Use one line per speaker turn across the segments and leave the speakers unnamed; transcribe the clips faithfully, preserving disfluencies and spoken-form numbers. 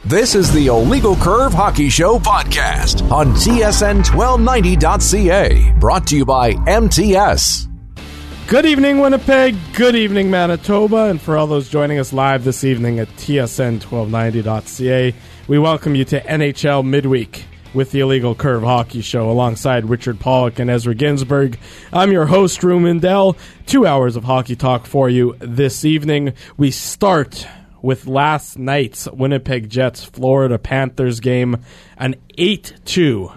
This is the Illegal Curve Hockey Show podcast on T S N twelve ninety dot C A, brought to you by M T S.
Good evening, Winnipeg. Good evening, Manitoba. And for all those joining us live this evening at T S N twelve ninety dot C A, we welcome you to N H L Midweek with the Illegal Curve Hockey Show alongside Richard Pollock and Ezra Ginsburg. I'm your host, Drew Mindell. Two hours of hockey talk for you this evening. We start with last night's Winnipeg Jets Florida Panthers game, an eight two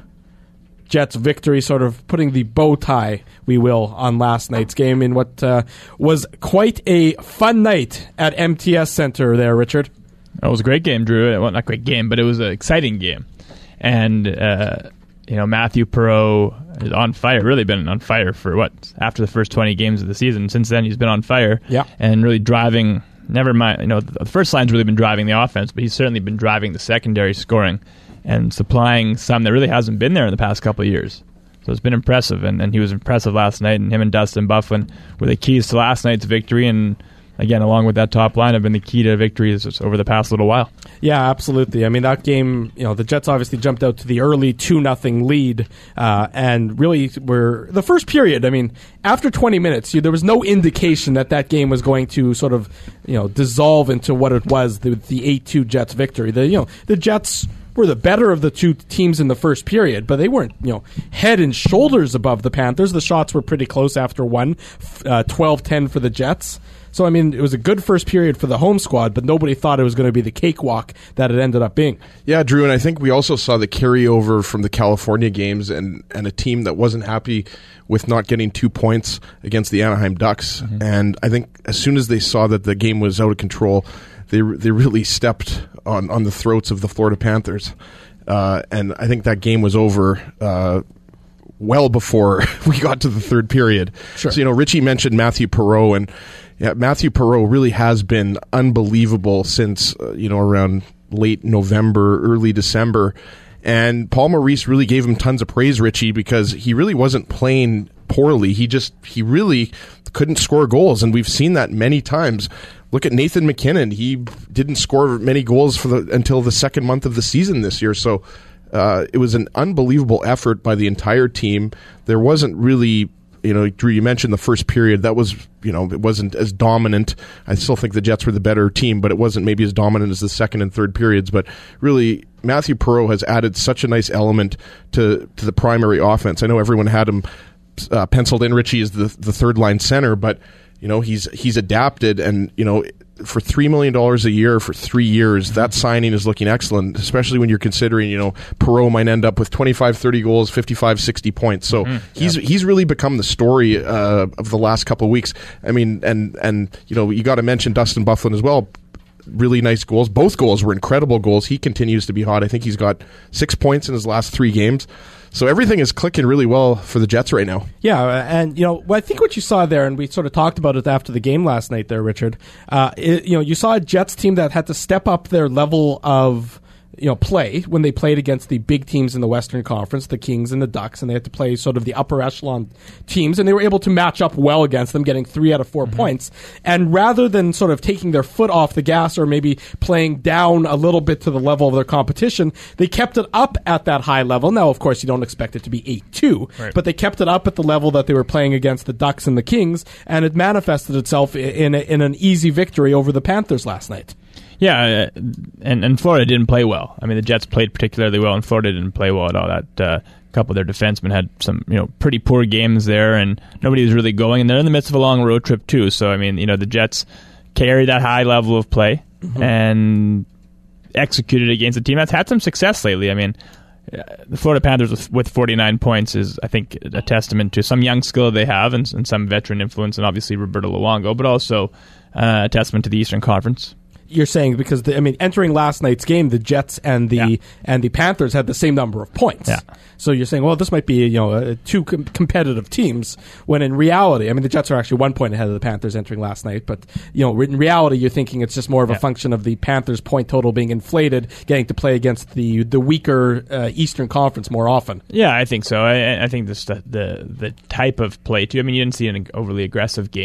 Jets victory, sort of putting the bow tie, we will, on last night's game in what uh, was quite a fun night at M T S Center there, Richard.
It was a great game, Drew. Well, not a great game, but it was an exciting game. And, uh, you know, Matthew Perreault is on fire, really been on fire for, what, after the first twenty games of the season. Since then, he's been on fire.
Yeah. And
really driving, never mind, you know, the first line's really been driving the offense, but he's certainly been driving the secondary scoring and supplying some that really hasn't been there in the past couple of years. So it's been impressive, and, and he was impressive last night, and him and Dustin Byfuglien were the keys to last night's victory, and again, along with that top line, have been the key to victories over the past little while.
Yeah, absolutely. I mean, that game, you know, the Jets obviously jumped out to the early two nothing lead, uh, and really were, the first period, I mean, after twenty minutes, you, there was no indication that that game was going to sort of, you know, dissolve into what it was, the, the eight two Jets victory. The, you know, the Jets were the better of the two teams in the first period, but they weren't, you know, head and shoulders above the Panthers. The shots were pretty close after one, uh, twelve ten for the Jets. So, I mean, it was a good first period for the home squad, but nobody thought it was going to be the cakewalk that it ended up being.
Yeah, Drew, and I think we also saw the carryover from the California games and, and a team that wasn't happy with not getting two points against the Anaheim Ducks. Mm-hmm. And I think as soon as they saw that the game was out of control, they they really stepped on, on the throats of the Florida Panthers. Uh, and I think that game was over uh, well before we got to the third period.
Sure.
So, you know, Richie mentioned Matthew Perreault, and yeah, Matthew Perreault really has been unbelievable since, uh, you know, around late November, early December. And Paul Maurice really gave him tons of praise, Richie, because he really wasn't playing poorly. He just, he really couldn't score goals, and we've seen that many times. Look at Nathan MacKinnon. He didn't score many goals for the until the second month of the season this year. So uh, it was an unbelievable effort by the entire team. There wasn't really, you know, Drew, you mentioned the first period. That was, you know, it wasn't as dominant. I still think the Jets were the better team, but it wasn't maybe as dominant as the second and third periods. But really, Matthew Perreault has added such a nice element to, to the primary offense. I know everyone had him uh, penciled in, Richie, as the, the third line center, but you know, he's he's adapted, and you know, for three million dollars a year for three years, that signing is looking excellent, especially when you're considering, you know, Perreault might end up with twenty-five, thirty goals, fifty-five, sixty points. So mm-hmm. he's yeah. he's really become the story uh, of the last couple of weeks. I mean, and and you know, you got to mention Dustin Byfuglien as well. Really nice goals. Both goals were incredible goals. He continues to be hot. I think he's got six points in his last three games. So everything is clicking really well for the Jets right now.
Yeah, and you know, I think what you saw there, and we sort of talked about it after the game last night there, Richard, uh, it, you know, you saw a Jets team that had to step up their level of, you know, play when they played against the big teams in the Western Conference, the Kings and the Ducks, and they had to play sort of the upper echelon teams, and they were able to match up well against them, getting three out of four mm-hmm. points. And rather than sort of taking their foot off the gas or maybe playing down a little bit to the level of their competition, they kept it up at that high level. Now, of course, you don't expect it to be eight two, right, but they kept it up at the level that they were playing against the Ducks and the Kings, and it manifested itself in, a, in an easy victory over the Panthers last night.
Yeah, and, and Florida didn't play well. I mean, the Jets played particularly well, and Florida didn't play well at all. That uh, couple of their defensemen had some, you know, pretty poor games there, and nobody was really going. And they're in the midst of a long road trip too. So I mean, you know, the Jets carried that high level of play mm-hmm. and executed against a team that's had some success lately. I mean, the Florida Panthers with, with forty-nine points is, I think, a testament to some young skill they have and, and some veteran influence, and obviously Roberto Luongo, but also uh, a testament to the Eastern Conference.
You're saying because the, I mean, entering last night's game, the Jets and the yeah. and the Panthers had the same number of points.
Yeah.
So you're saying, well, this might be, you know, uh, two com- competitive teams. When in reality, I mean, the Jets are actually one point ahead of the Panthers entering last night. But you know, in reality, you're thinking it's just more of a yeah. function of the Panthers' point total being inflated, getting to play against the the weaker uh, Eastern Conference more often.
Yeah, I think so. I, I think this the, the the type of play too. I mean, you didn't see an overly aggressive game.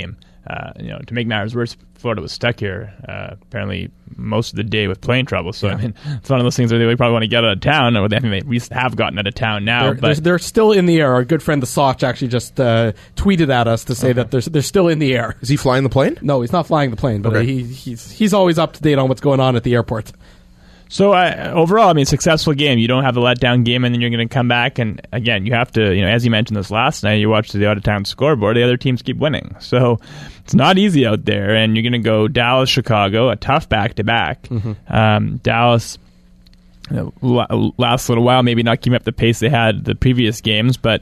Uh, you know, to make matters worse, Florida was stuck here uh, apparently most of the day with plane trouble. So, yeah. I mean, it's one of those things where they probably want to get out of town, or they, I mean, they at least have gotten out of town now.
They're,
but
they're, they're still in the air. Our good friend the Soch actually just uh, tweeted at us to say okay. that they're, they're still in the air.
Is he flying the plane?
No, he's not flying the plane, but
okay.
he, he's he's always up to date on what's going on at the airport.
So uh, overall, I mean, successful game. You don't have the letdown game, and then you're going to come back. And again, you have to, you know, as you mentioned this last night, you watched the out-of-town scoreboard. The other teams keep winning, so it's not easy out there. And you're going to go Dallas, Chicago, a tough back-to-back. Mm-hmm. Um, Dallas, you know, last little while, maybe not keeping up the pace they had the previous games, but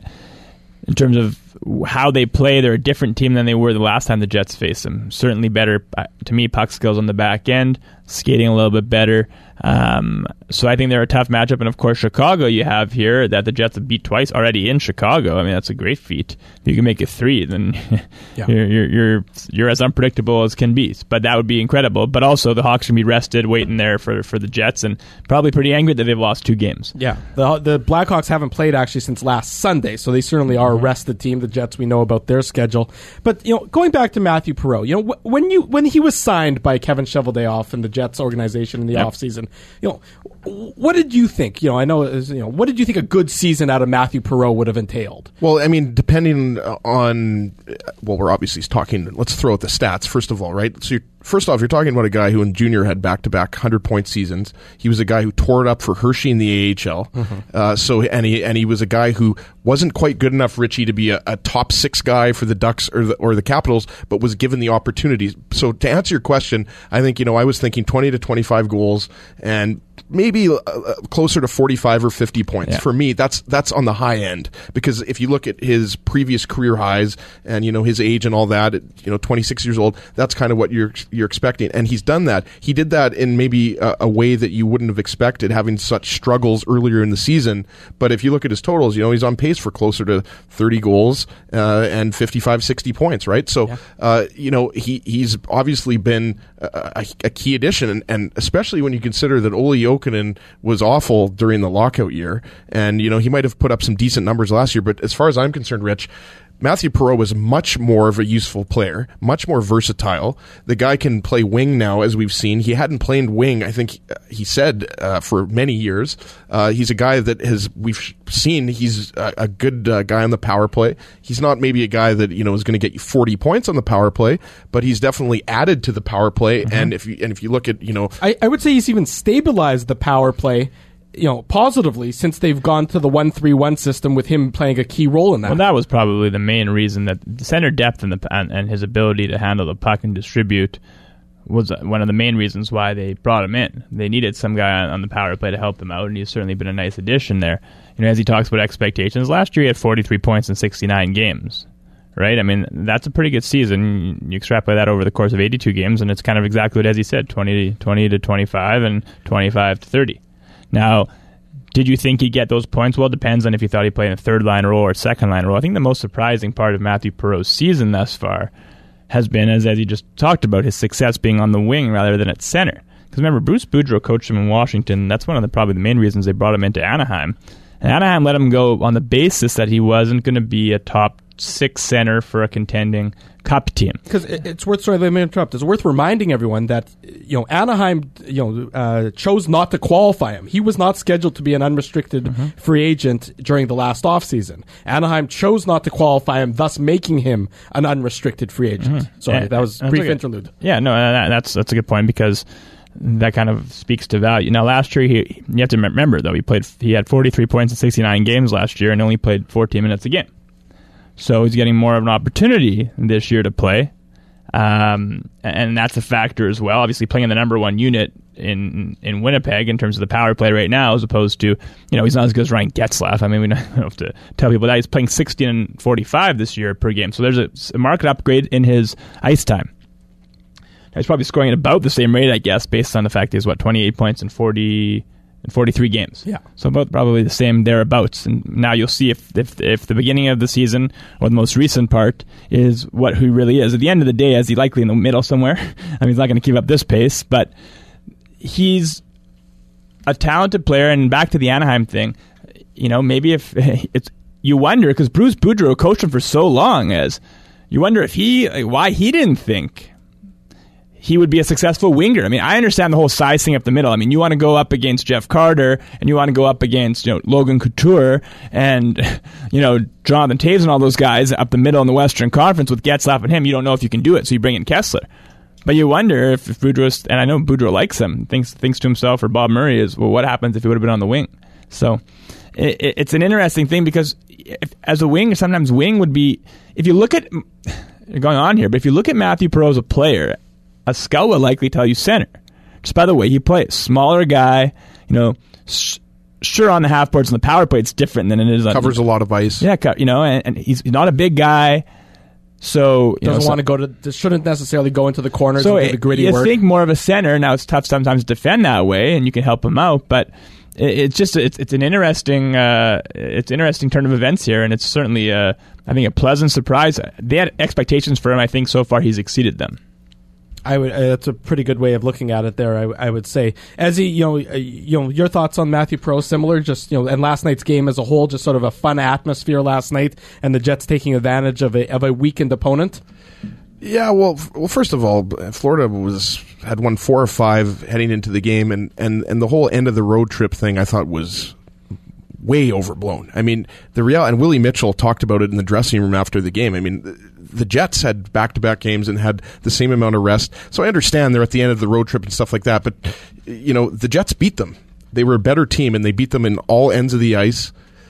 in terms of how they play, they're a different team than they were the last time the Jets faced them. Certainly better, to me, puck skills on the back end, skating a little bit better. Um, so I think they're a tough matchup. And of course, Chicago, you have here that the Jets have beat twice already in Chicago. I mean, that's a great feat. If you can make it three, then yeah. you're, you're you're you're as unpredictable as can be. But that would be incredible. But also, the Hawks can be rested, waiting there for, for the Jets, and probably pretty angry that they've lost two games.
Yeah, the the Blackhawks haven't played actually since last Sunday, so they certainly are a rested team. The Jets, we know about their schedule. But you know, going back to Matthew Perreault, you know, when you when he was signed by Kevin Cheveldayoff and the Jets organization in the yep. offseason, you know, what did you think? You know, I know, it was, you know, what did you think a good season out of Matthew Perreault would have entailed?
Well, I mean, depending on, well, we're obviously talking, let's throw out the stats, first of all, right? So you're, first off, you're talking about a guy who in junior had back-to-back hundred-point seasons. He was a guy who tore it up for Hershey in the A H L. Mm-hmm. Uh, so, and he, and he was a guy who wasn't quite good enough, Richie, to be a, a top six guy for the Ducks or the, or the Capitals, but was given the opportunities. So to answer your question, I think, you know, I was thinking twenty to twenty-five goals and maybe uh, closer to forty-five or fifty points. Yeah. For me, that's that's on the high end, because if you look at his previous career highs and, you know, his age and all that, you know, twenty-six years old, that's kind of what you're you're expecting. And he's done that. He did that in maybe a, a way that you wouldn't have expected, having such struggles earlier in the season. But if you look at his totals, you know, he's on pace for closer to thirty goals uh, and fifty-five, sixty points, right? So, yeah. uh, you know, he he's obviously been a, a, a key addition, and, and especially when you consider that Olli Jokinen was awful during the lockout year, and, you know, he might have put up some decent numbers last year, but as far as I'm concerned, Rich, Matthew Perreault was much more of a useful player, much more versatile. The guy can play wing now, as we've seen. He hadn't played wing, I think he said, uh, for many years. Uh, he's a guy that has, we've seen, he's a, a good uh, guy on the power play. He's not maybe a guy that, you know, is going to get you forty points on the power play, but he's definitely added to the power play. Mm-hmm. And if you, and if you look at, you know,
I, I would say he's even stabilized the power play, you know, positively, since they've gone to the one three one system with him playing a key role in that.
Well, that was probably the main reason, that the center depth and, the, and, and his ability to handle the puck and distribute was one of the main reasons why they brought him in. They needed some guy on, on the power play to help them out, and he's certainly been a nice addition there. You know, as he talks about expectations, last year he had forty-three points in sixty-nine games. Right? I mean, that's a pretty good season. You extrapolate that over the course of eighty-two games, and it's kind of exactly what, as he said, twenty to twenty-five and twenty-five to thirty. Now, did you think he'd get those points? Well, it depends on if you thought he'd play in a third-line role or a second-line role. I think the most surprising part of Matthew Perreault's season thus far has been, as, as he just talked about, his success being on the wing rather than at center. Because remember, Bruce Boudreau coached him in Washington. That's one of the probably the main reasons they brought him into Anaheim. And Anaheim let him go on the basis that he wasn't going to be a top six center for a contending cup team.
Because it's worth, sorry, let me interrupt. It's worth reminding everyone that, you know, Anaheim, you know, uh, chose not to qualify him. He was not scheduled to be an unrestricted mm-hmm. free agent during the last offseason. Anaheim chose not to qualify him, thus making him an unrestricted free agent. Mm-hmm. Sorry, yeah, that was a brief okay. interlude.
Yeah, no, that, that's that's a good point, because that kind of speaks to value. Now, last year, he you have to remember, though, he played. He had forty-three points in sixty-nine games last year and only played fourteen minutes a game. So he's getting more of an opportunity this year to play, um, and that's a factor as well. Obviously, playing in the number one unit in in Winnipeg in terms of the power play right now, as opposed to, you know, he's not as good as Ryan Getzlaf. I mean, we don't have to tell people that. He's playing sixteen and forty-five this year per game. So there's a, a market upgrade in his ice time. Now, he's probably scoring at about the same rate, I guess, based on the fact he's, what, twenty-eight points in forty... in forty-three games.
Yeah.
So about probably the same thereabouts. And now you'll see if, if if the beginning of the season, or the most recent part, is what he really is. At the end of the day, is he likely in the middle somewhere? I mean, he's not going to keep up this pace, but he's a talented player. And back to the Anaheim thing, you know, maybe if it's, you wonder, because Bruce Boudreau coached him for so long as, you wonder if he, like, why he didn't think he would be a successful winger. I mean, I understand the whole size thing up the middle. I mean, you want to go up against Jeff Carter, and you want to go up against, you know, Logan Couture and, you know, Jonathan Toews and all those guys up the middle in the Western Conference with Getzlaf and him. You don't know if you can do it, so you bring in Kessler. But you wonder if, if Boudreau, and I know Boudreau likes him, thinks thinks to himself, or Bob Murray is, well, what happens if he would have been on the wing? So it, it's an interesting thing because if, as a wing, sometimes wing would be, if you look at, going on here, but if you look at Matthew Perreault as a player, a scout will likely tell you center. Just by the way he plays. Smaller guy, you know, sh- sure on the half boards and the power play it's different than it is on...
Covers a lot of ice.
Yeah, you know, and, and he's not a big guy, so... You
Doesn't
know,
want to go to... Shouldn't necessarily go into the corners
so
and do the gritty
you
work.
think more of a center. Now, it's tough sometimes to defend that way, and you can help him out, but it, it's just... It's, it's an interesting... Uh, it's an interesting turn of events here, and it's certainly, uh, I think, a pleasant surprise. They had expectations for him. I think so far he's exceeded them.
I would. Uh, that's a pretty good way of looking at it. There, I, I would say. As he, you know, uh, you know, your thoughts on Matthew Perreault, similar, just you know, and last night's game as a whole, just sort of a fun atmosphere last night, and the Jets taking advantage of a of a weakened opponent.
Yeah, well, f- well. First of all, Florida was had won four or five heading into the game, and, and, and the whole end of the road trip thing I thought was way overblown. I mean, the real and Willie Mitchell talked about it in the dressing room after the game. I mean, the, the Jets had back-to-back games and had the same amount of rest. So I understand they're at the end of the road trip and stuff like that, but you know, the Jets beat them. They were a better team, and they beat them in all ends of the ice,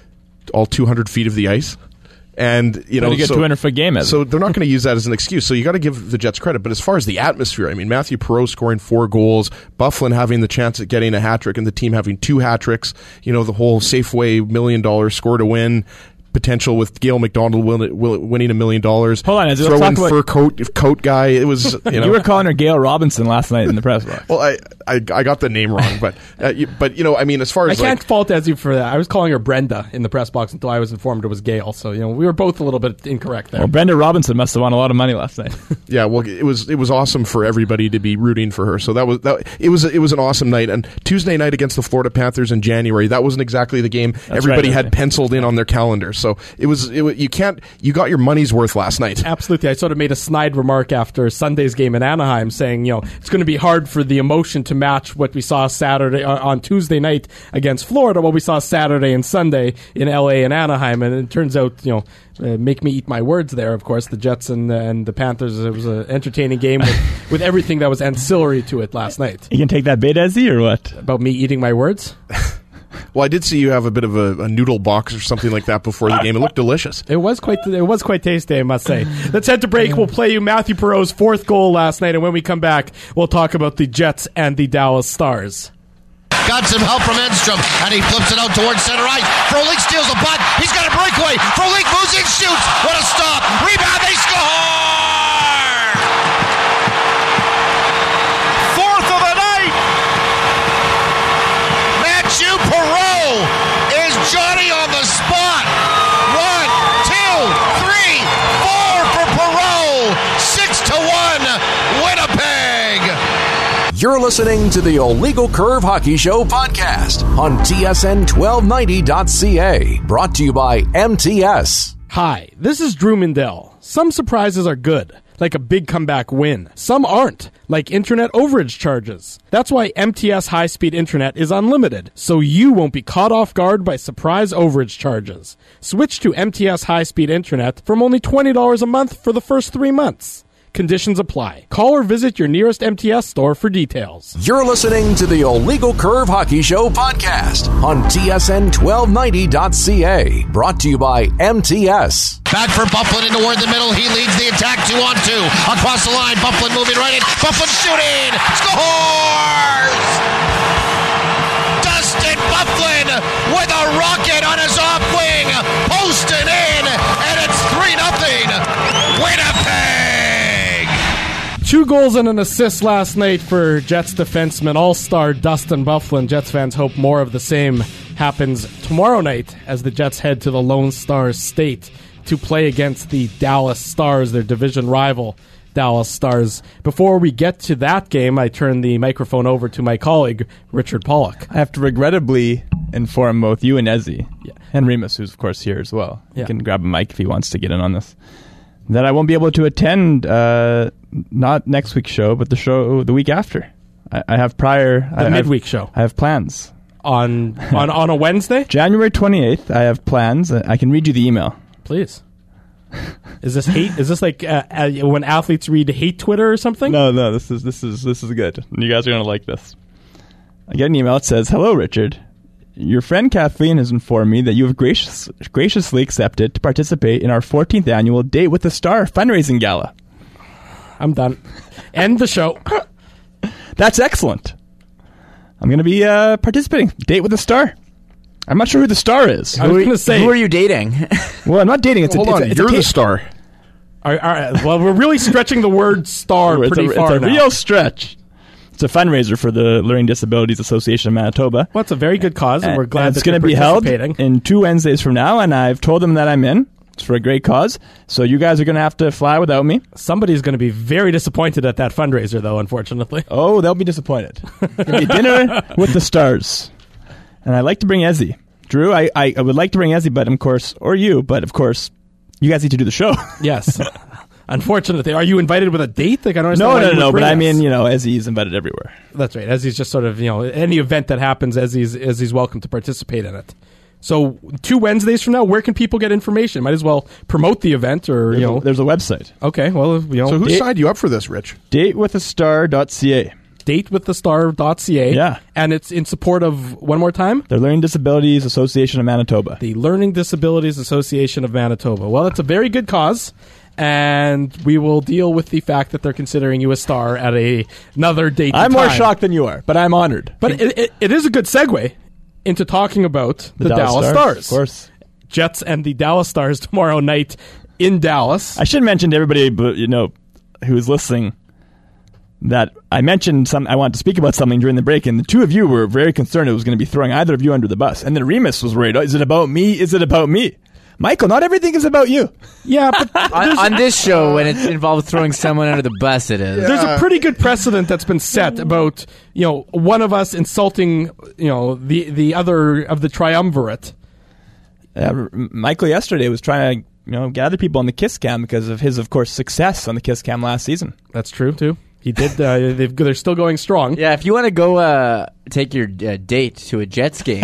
all two hundred feet of the ice. And you know,
to get
so,
two hundred foot game as
so they're not going to use that as an excuse. So you got to give the Jets credit. But as far as the atmosphere, I mean, Matthew Perreault scoring four goals, Byfuglien having the chance at getting a hat trick, and the team having two hat tricks. You know, the whole Safeway million dollar score to win potential with Gail McDonald win, winning a million dollars.
Hold on, let's
throw
talk
in
about
fur coat coat guy. It was you know
you were calling her Gail Robinson last night in the press box.
Well, I, I I got the name wrong, but uh, you, but you know, I mean, as far
I
as
can't
like,
fault Ezzy for that. I was calling her Brenda in the press box until I was informed it was Gail. So you know, we were both a little bit incorrect there.
Well, Brenda Robinson must have won a lot of money last night.
yeah, well, it was it was awesome for everybody to be rooting for her. So that was that. It was it was an awesome night. And Tuesday night against the Florida Panthers in January, that wasn't exactly the game
That's
everybody
right,
had penciled in on their calendar. So it was it was, you can't you got your money's worth last night.
Absolutely. I sort of made a snide remark after Sunday's game in Anaheim saying, you know, it's going to be hard for the emotion to match what we saw Saturday uh, on Tuesday night against Florida, what we saw Saturday and Sunday in L A and Anaheim. And it turns out, you know, uh, make me eat my words there, of course, the Jets and, uh, and the Panthers. It was an entertaining game with, with everything that was ancillary to it last night.
You can take that bait, Ezzy, or what?
About me eating my words?
Well, I did see you have a bit of a, a noodle box or something like that before the game. It looked delicious.
It was quite it was quite tasty, I must say. Let's head to break. We'll play you Matthew Perreault's fourth goal last night, and when we come back, we'll talk about the Jets and the Dallas Stars.
Got some help from Enstrom, and he flips it out towards center ice. Frolik steals a puck. He's got a breakaway. Frolik moves in, shoots. What a stop. Rebound, they score! Fourth of the night! Matthew Perreault is Johnny on the spot. One, two, three, four for Perreault. Six to one, Winnipeg.
You're listening to the Illegal Curve Hockey Show podcast on T S N twelve ninety dot C A. Brought to you by M T S.
Hi, this is Drew Mindell. Some surprises are good, like a big comeback win. Some aren't, like internet overage charges. That's why M T S high-speed internet is unlimited, so you won't be caught off guard by surprise overage charges. Switch to M T S high-speed internet from only twenty dollars a month for the first three months. Conditions apply. Call or visit your nearest M T S store for details.
You're listening to the Illegal Curve Hockey Show podcast on T S N twelve ninety dot C A. Brought to you by M T S.
Back for Byfuglien in toward the middle. He leads the attack two on two. Across the line, Byfuglien moving right in. Byfuglien shooting. Scores! Dustin Byfuglien with a rocket on his off wing. Posted in, and it's three nothing. Winnipeg!
Two goals and an assist last night for Jets defenseman all-star Dustin Byfuglien. Jets fans hope more of the same happens tomorrow night as the Jets head to the Lone Star State to play against the Dallas Stars, their division rival Dallas Stars. Before we get to that game, I turn the microphone over to my colleague, Richard Pollock.
I have to regrettably inform both you and Ezzy, yeah. and Remus, who's of course here as well.
Yeah.
He can grab a mic if he wants to get in on this. that I won't be able to attend, uh, not next week's show, but the show the week after. I, I have prior...
The
I,
midweek
I have,
show.
I have plans.
On, on, on a Wednesday?
January twenty-eighth, I have plans. I can read you the email.
Please. Is this hate? Is this like uh, uh, when athletes read hate Twitter or something?
No, no, this is this is this is good. You guys are gonna like this. I get an email. It says, "Hello, Richard. Your friend Kathleen has informed me that you have gracious, graciously accepted to participate in our fourteenth annual Date with the Star fundraising gala."
I'm done. End the show.
That's excellent. I'm gonna be uh, participating. Date with the Star. I'm not sure who the star is.
I was going to say,
who are you dating?
Well, I'm not dating. It's
Hold
a, it's
on,
a, it's
you're
a
the
ta-
star.
All right, all right. Well, we're really stretching the word star
It's
pretty
a,
far
it's a
now.
real stretch. It's a fundraiser for the Learning Disabilities Association of Manitoba.
Well, it's a very good cause, and we're glad
And
that
it's going to
you're
be held
participating.
in two Wednesdays from now, and I've told them that I'm in. It's for a great cause. So you guys are going to have to fly without me.
Somebody's going to be very disappointed at that fundraiser, though, unfortunately.
Oh, they'll be disappointed. It's going to be dinner with the stars. And I'd like to bring Ezzy. Drew, I, I, I would like to bring Ezzy, but of course, or you, but of course, you guys need to do the show.
Yes. Unfortunately. Are you invited with a date? Like, I don't understand
No,
why
no,
you
no,
would
no, but
bring
I
us.
mean, you know, Ezzy's invited everywhere.
That's right. As he's just sort of, you know, any event that happens, as he's, as he's welcome to participate in it. So, two Wednesdays from now, where can people get information? Might as well promote the event, or,
There's,
you know.
a, there's a website.
Okay, well, you know.
So who
Date-
signed you up for this, Rich?
date with a star dot c a.
date with the star dot c a.
Yeah.
And it's in support of, one more time?
The Learning Disabilities Association of Manitoba.
The Learning Disabilities Association of Manitoba. Well, it's a very good cause, and we will deal with the fact that they're considering you a star at a, another date.
I'm
and
more
time.
shocked than you are, but I'm honored.
But it, it, it is a good segue into talking about the, Dallas, Stars.
Of course.
Jets and the Dallas Stars tomorrow night in Dallas.
I should mention to everybody, but you know, who's listening, that I mentioned some. I wanted to speak about something during the break, and the two of you were very concerned it was going to be throwing either of you under the bus. And then Remus was worried. Oh, is it about me? Is it about me? Michael, not everything is about you.
Yeah, but
on, on this show, when it involves throwing someone under the bus, it is.
there's a pretty good precedent that's been set about, you know, one of us insulting, you know, the the other of the triumvirate.
Uh, Michael yesterday was trying to, you know, gather people on the Kiss Cam because of his, of course, success on the Kiss Cam last season.
That's true too. He did. Uh, they've, they're still going strong.
Yeah, if you want to go uh, take your uh, date to a Jets game,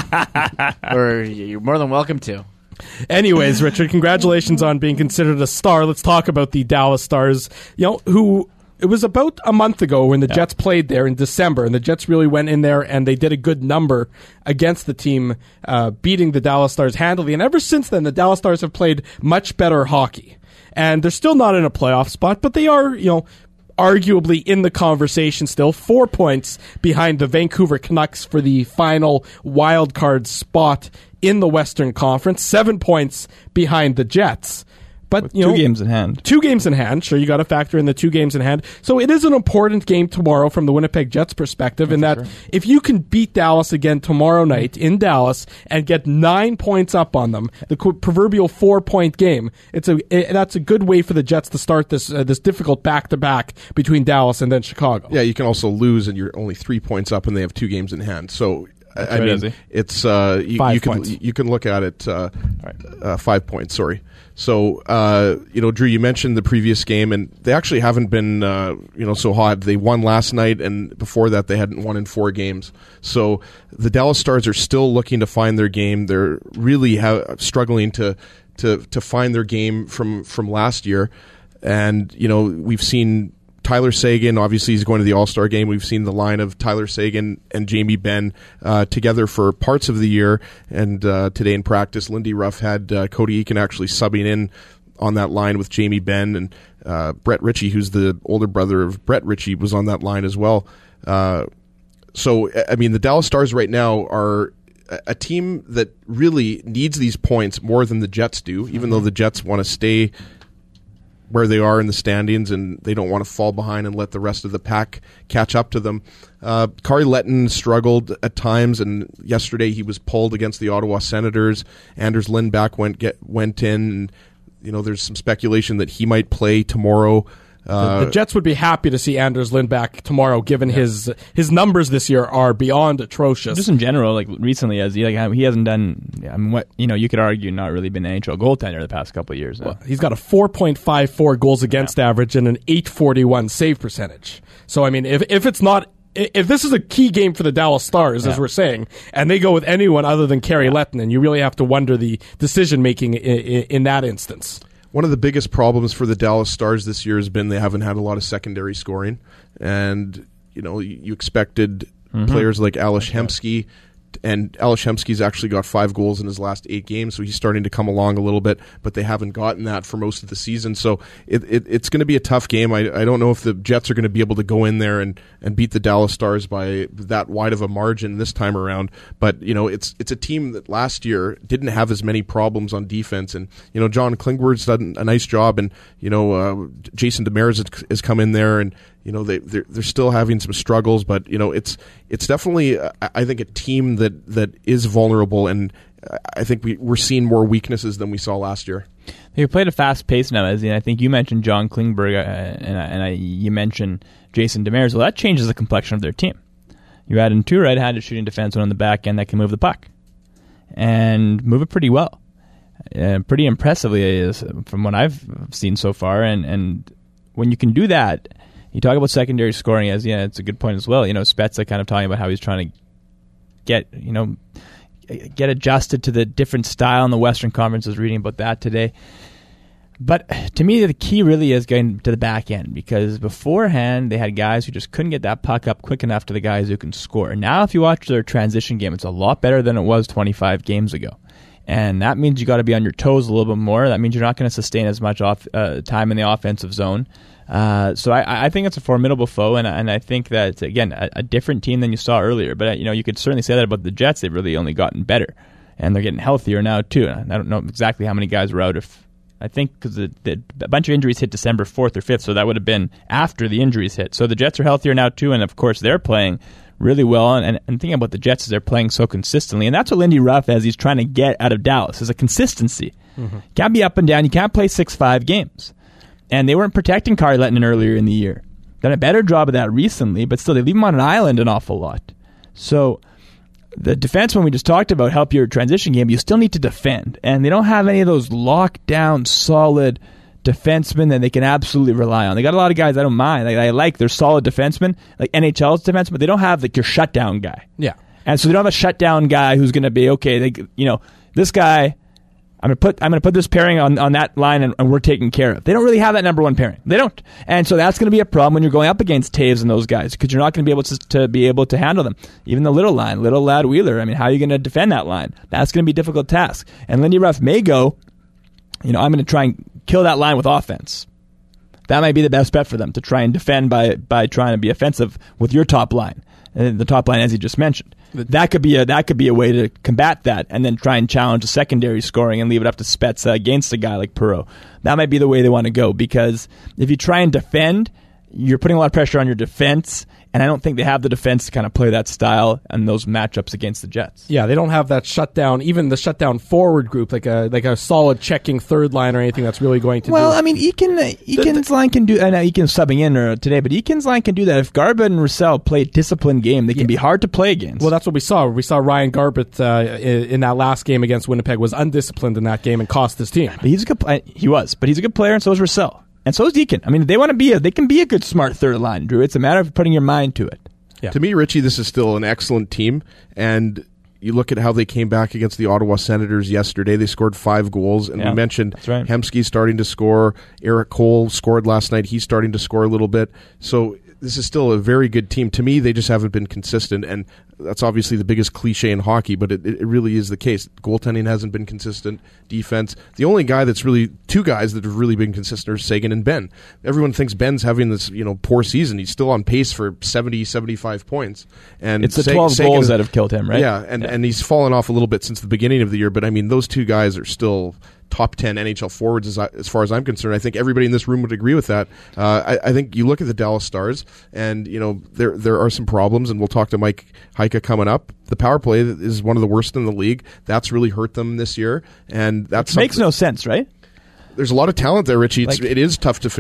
or you're more than welcome to.
Anyways, Richard, congratulations on being considered a star. Let's talk about the Dallas Stars. You know, who it was about a month ago when the
Yeah.
Jets played there in December, and the Jets really went in there and they did a good number against the team, uh, beating the Dallas Stars handily. And ever since then, the Dallas Stars have played much better hockey. And they're still not in a playoff spot, but they are, you know, arguably in the conversation still. Four points behind the Vancouver Canucks for the final wild card spot in the Western Conference. Seven points behind the Jets. But, you
Two
know,
games in hand.
Two games in hand. Sure, you got to factor in the two games in hand. So it is an important game tomorrow from the Winnipeg Jets perspective, in that if you can beat Dallas again tomorrow night in Dallas and get nine points up on them, the qu- proverbial four-point game, it's a it, that's a good way for the Jets to start this uh, this difficult back-to-back between Dallas and then Chicago.
Yeah, you can also lose and you're only three points up and they have two games in hand. So I, I
right,
mean,
Izzy.
it's uh, you,
Five
you can
points.
you can look at it uh,
Right.
uh, five points. Sorry. So uh, you know, Drew, you mentioned the previous game, and they actually haven't been uh, you know so hot. They won last night, and before that, they hadn't won in four games. So the Dallas Stars are still looking to find their game. They're really ha- struggling to to to find their game from from last year, and you know we've seen Tyler Seguin, obviously he's going to the All-Star game. We've seen the line of Tyler Seguin and Jamie Benn uh, together for parts of the year. And uh, today in practice, Lindy Ruff had uh, Cody Eakin actually subbing in on that line with Jamie Benn. And uh, Brett Ritchie, who's the older brother of Brett Ritchie, was on that line as well. Uh, so, I mean, the Dallas Stars right now are a- a team that really needs these points more than the Jets do, even though the Jets want to stay where they are in the standings, and they don't want to fall behind and let the rest of the pack catch up to them. Uh, Kari Letton struggled at times, and yesterday he was pulled against the Ottawa Senators. Anders Lindback went get, went in, and you know there's some speculation that he might play tomorrow Uh,
the, the Jets would be happy to see Anders Lind back tomorrow, given
Yeah.
his his numbers this year are beyond atrocious.
Just in general, like recently, as he like he hasn't done. I mean, what you know, you could argue not really been an N H L goaltender the past couple of years. Now.
Well, he's got a four point five four goals against
Yeah.
average and an eight forty-one save percentage. So I mean, if if it's not. If this is a key game for the Dallas Stars,
Yeah.
as we're saying, and they go with anyone other than Kerry
Yeah.
Lettinen, you really have to wonder the decision-making in, in, in that instance.
One of the biggest problems for the Dallas Stars this year has been they haven't had a lot of secondary scoring. And, you know, you, you expected
Mm-hmm.
players like Ales Hemsky, and Ales Hemsky's actually got five goals in his last eight games, so he's starting to come along a little bit, but they haven't gotten that for most of the season. So it, it, it's going to be a tough game. I, I don't know if the Jets are going to be able to go in there and, and beat the Dallas Stars by that wide of a margin this time around. But, you know, it's it's a team that last year didn't have as many problems on defense. And, you know, John Klingberg's done a nice job, and, you know, uh, Jason Demers has, has come in there, and, you know, they they're, they're still having some struggles, but you know, it's it's definitely uh, I think a team that, that is vulnerable, and I think we we're seeing more weaknesses than we saw last year.
They played a fast pace now, as in, I think you mentioned John Klingberg, uh, and I, and I, you mentioned Jason Demers. Well, that changes the complexion of their team. You add in two right-handed shooting defensemen on the back end that can move the puck and move it pretty well, uh, pretty impressively, is from what I've seen so far. And and when you can do that. You talk about secondary scoring, as yeah, it's a good point as well. You know, Spezza kind of talking about how he's trying to get, you know, get adjusted to the different style in the Western Conference. I was reading about that today. But to me, the key really is getting to the back end, because beforehand they had guys who just couldn't get that puck up quick enough to the guys who can score. Now, if you watch their transition game, it's a lot better than it was twenty-five games ago. And that means you got to be on your toes a little bit more. That means you're not going to sustain as much off uh, time in the offensive zone. Uh, so I, I think it's a formidable foe, and and I think that, again, a, a different team than you saw earlier. But you know, you could certainly say that about the Jets. They've really only gotten better, and they're getting healthier now too. And I don't know exactly how many guys were out. If I think because the, the, a bunch of injuries hit December fourth or fifth, so that would have been after the injuries hit. So the Jets are healthier now too, and of course they're playing really well. And, and, and thinking about the Jets is they're playing so consistently, and that's what Lindy Ruff, as he's trying to get out of Dallas, is a consistency. Mm-hmm. You can't be up and down. You can't play six five games. And they weren't protecting Kari Lettinen earlier in the year. Done a better job of that recently, but still they leave him on an island an awful lot. So the defensemen we just talked about help your transition game. You still need to defend, and they don't have any of those lockdown, solid defensemen that they can absolutely rely on. They got a lot of guys I don't mind. Like, I like they're solid defensemen, like N H L's defensemen, but they don't have like your shutdown guy.
Yeah,
and so they don't have a shutdown guy who's going to be okay. They, you know, this guy. I'm gonna put I'm gonna put this pairing on, on that line, and, and we're taken care of. They don't really have that number one pairing. They don't, and so that's gonna be a problem when you're going up against Taves and those guys, because you're not gonna be able to, to be able to handle them. Even the little line, little lad Wheeler. I mean, how are you gonna defend that line? That's gonna be a difficult task. And Lindy Ruff may go, you know, I'm gonna try and kill that line with offense. That might be the best bet for them, to try and defend by by trying to be offensive with your top line, and the top line as you just mentioned. That could be a that could be a way to combat that, and then try and challenge the secondary scoring and leave it up to Spezza against a guy like Perreault. That might be the way they want to go, because if you try and defend, you're putting a lot of pressure on your defense, and I don't think they have the defense to kind of play that style and those matchups against the Jets.
Yeah, they don't have that shutdown, even the shutdown forward group, like a like a solid checking third line or anything that's really going to
well,
do.
I mean, Eakin, Eakin's line can do, I know Eakin's subbing in or today, but Eakin's line can do that. If Garbutt and Roussel play a disciplined game, they can yeah. be hard to play against.
Well, that's what we saw. We saw Ryan Garbutt uh, in, in that last game against Winnipeg was undisciplined in that game and cost his team.
But he's a good, he was, but he's a good player, and so is Roussel. And so is Eakin. I mean, they want to be a, they can be a good, smart third line, Drew. It's a matter of putting your mind to it.
Yeah. To me, Richie, this is still an excellent team, and you look at how they came back against the Ottawa Senators yesterday. They scored five goals, and
yeah,
we mentioned
right.
Hemsky starting to score. Eric Cole scored last night. He's starting to score a little bit. So this is still a very good team. To me, they just haven't been consistent, and that's obviously the biggest cliche in hockey, but it, it really is the case. Goaltending hasn't been consistent. Defense. The only guy that's really, two guys that have really been consistent are Sagan and Ben. Everyone thinks Ben's having this, you know, poor season. He's still on pace for seventy, seventy-five points. And
it's the
Sa-
twelve
Sagan
goals
is,
that have killed him, right?
Yeah, and,
yeah.
and he's fallen off a little bit since the beginning of the year, but I mean, those two guys are still top ten N H L forwards as, I, as far as I'm concerned. I think everybody in this room would agree with that. Uh, I, I think you look at the Dallas Stars, and you know there there are some problems, and we'll talk to Mike Heika coming up. The power play is one of the worst in the league. That's really hurt them this year, and that's
Which makes no sense, right?
There's a lot of talent there, Richie. It's,
Like,
it is tough to figure out.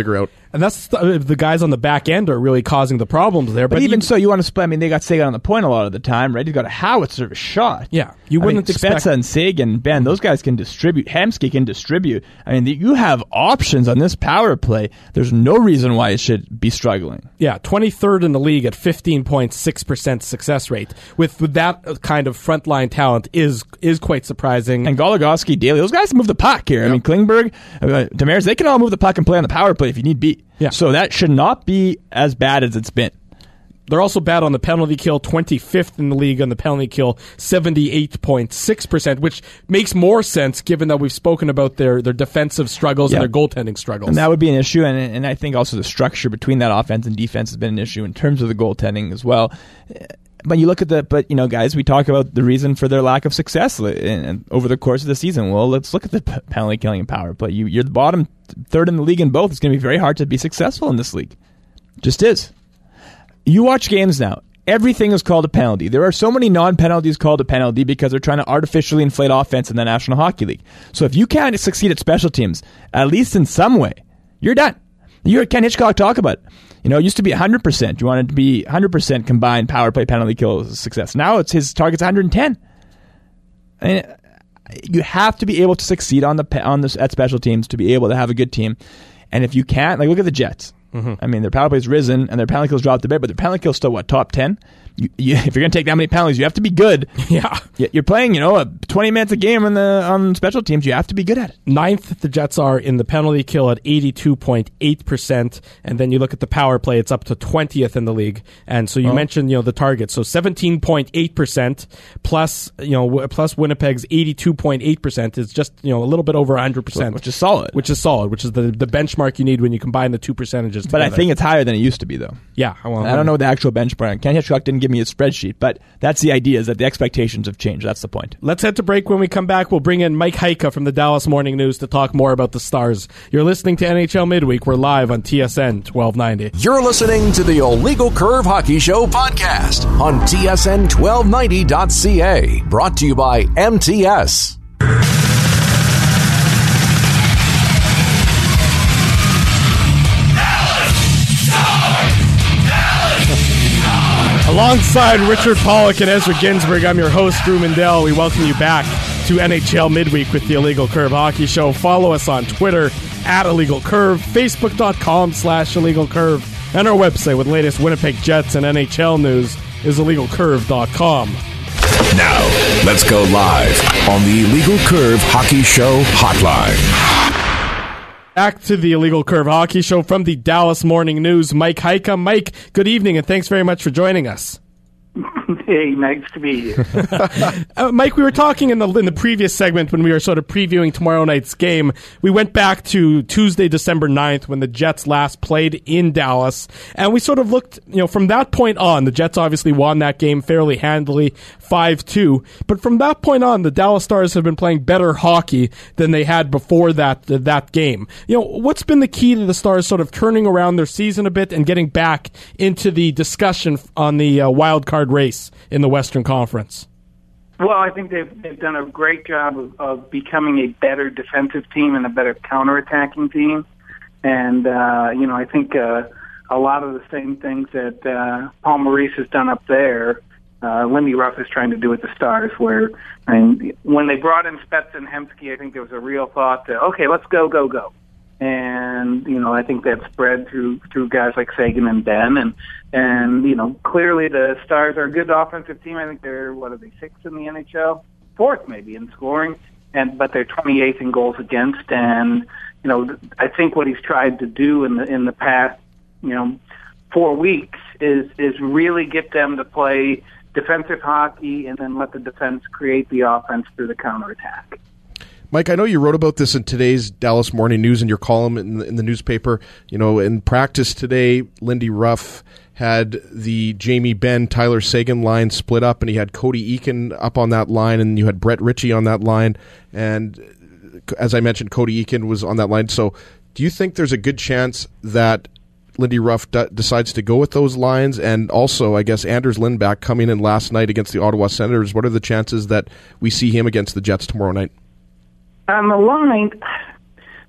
And that's the, the guys on the back end are really causing the problems there.
But,
but
even
you,
so, you want to split. I mean, they got Sagan on the point a lot of the time, right? He's got a howitzer of a shot.
Yeah, you
I
wouldn't
mean,
expect.
Spezza and Sagan, Ben, those guys can distribute. Hemsky can distribute. I mean, you have options on this power play. There's no reason why it should be struggling.
Yeah, twenty-third in the league at fifteen point six percent success rate. With, with that kind of frontline talent is is quite surprising.
And Goligoski, Daly, those guys can move the puck here. Yep. I mean, Klingberg, uh, Demers, they can all move the puck and play on the power play if you need be.
Yeah.
So that should not be as bad as it's been.
They're also bad on the penalty kill, twenty-fifth in the league on the penalty kill, seventy-eight point six percent, which makes more sense given that we've spoken about their, their defensive struggles
yeah.
and their goaltending struggles.
And that would be an issue, and, and I think also the structure between that offense and defense has been an issue in terms of the goaltending as well. But you look at the, but you know, guys, we talk about the reason for their lack of success in, in, over the course of the season. Well, let's look at the p- penalty killing and power play. You, you're the bottom third in the league in both. It's going to be very hard to be successful in this league. Just is. You watch games now. Everything is called a penalty. There are so many non-penalties called a penalty because they're trying to artificially inflate offense in the National Hockey League. So if you can't succeed at special teams, at least in some way, you're done. You heard Ken Hitchcock talk about it. You know, it used to be one hundred percent. You wanted to be one hundred percent combined power play penalty kill success. Now it's his target's one hundred ten. I mean, you have to be able to succeed on the on the at special teams to be able to have a good team. And if you can't, like look at the Jets. Mm-hmm. I mean, their power play's risen and their penalty kills dropped a bit, but their penalty kill's still what, top ten? You, you, if you're going to take that many penalties, you have to be good.
Yeah.
You're playing, you know, a twenty minutes a game on the on special teams. You have to be good at it.
Ninth, the Jets are in the penalty kill at eighty-two point eight percent. And then you look at the power play, it's up to twentieth in the league. And so you oh. mentioned, you know, the target. So seventeen point eight percent plus, you know, w- plus Winnipeg's eighty-two point eight percent is just, you know, a little bit over one hundred percent.
Which is solid.
Which is solid, which is the, the benchmark you need when you combine the two percentages together.
But I think it's higher than it used to be, though.
Yeah. Well,
I don't know the actual benchmark. Ken Hitchcock didn't give me a spreadsheet, but that's the idea, is that the expectations have changed. That's the point.
Let's head to break. When we come back, we'll bring in Mike Heika from the Dallas Morning News to talk more about the Stars. You're listening to N H L Midweek. We're live on T S N twelve ninety.
You're listening to the Illegal Curve Hockey Show podcast on T S N twelve ninety dot C A. Brought to you by M T S.
Alongside Richard Pollock and Ezra Ginsburg, I'm your host, Drew Mandel. We welcome you back to N H L Midweek with the Illegal Curve Hockey Show. Follow us on Twitter at Illegal Curve, Facebook.com slash Illegal Curve, and our website with the latest Winnipeg Jets and N H L news is illegal curve dot com.
Now, let's go live on the Illegal Curve Hockey Show hotline.
Back to the Illegal Curve Hockey Show from the Dallas Morning News. Mike Heika. Mike, good evening, and thanks very much for joining us.
Hey, nice to meet you.
uh, Mike, we were talking in the in the previous segment when we were sort of previewing tomorrow night's game. We went back to Tuesday, December ninth, when the Jets last played in Dallas, and we sort of looked, you know, from that point on, the Jets obviously won that game fairly handily, five two. But from that point on, the Dallas Stars have been playing better hockey than they had before that uh, that game. You know, what's been the key to the Stars sort of turning around their season a bit and getting back into the discussion on the uh, wild card race in the Western Conference?
Well, I think they've, they've done a great job of, of becoming a better defensive team and a better counterattacking team. And, uh, you know, I think uh, a lot of the same things that uh, Paul Maurice has done up there, uh, Lindy Ruff is trying to do with the Stars, where I mean, when they brought in Spezza and Hemsky, I think there was a real thought to, okay, let's go, go, go. And, you know, I think that spread through through guys like Sagan and Ben. And, and you know, clearly the Stars are a good offensive team. I think they're, what are they, sixth in the N H L? Fourth, maybe, in scoring. And but they're twenty-eighth in goals against. And, you know, I think what he's tried to do in the in the past, you know, four weeks is is really get them to play defensive hockey and then let the defense create the offense through the counterattack.
Mike, I know you wrote about this in today's Dallas Morning News in your column in the, in the newspaper. You know, in practice today, Lindy Ruff had the Jamie Benn, Tyler Sagan line split up, and he had Cody Eakin up on that line, and you had Brett Ritchie on that line. And as I mentioned, Cody Eakin was on that line. So do you think there's a good chance that Lindy Ruff d- decides to go with those lines? And also, I guess, Anders Lindback coming in last night against the Ottawa Senators, what are the chances that we see him against the Jets tomorrow night?
On the line,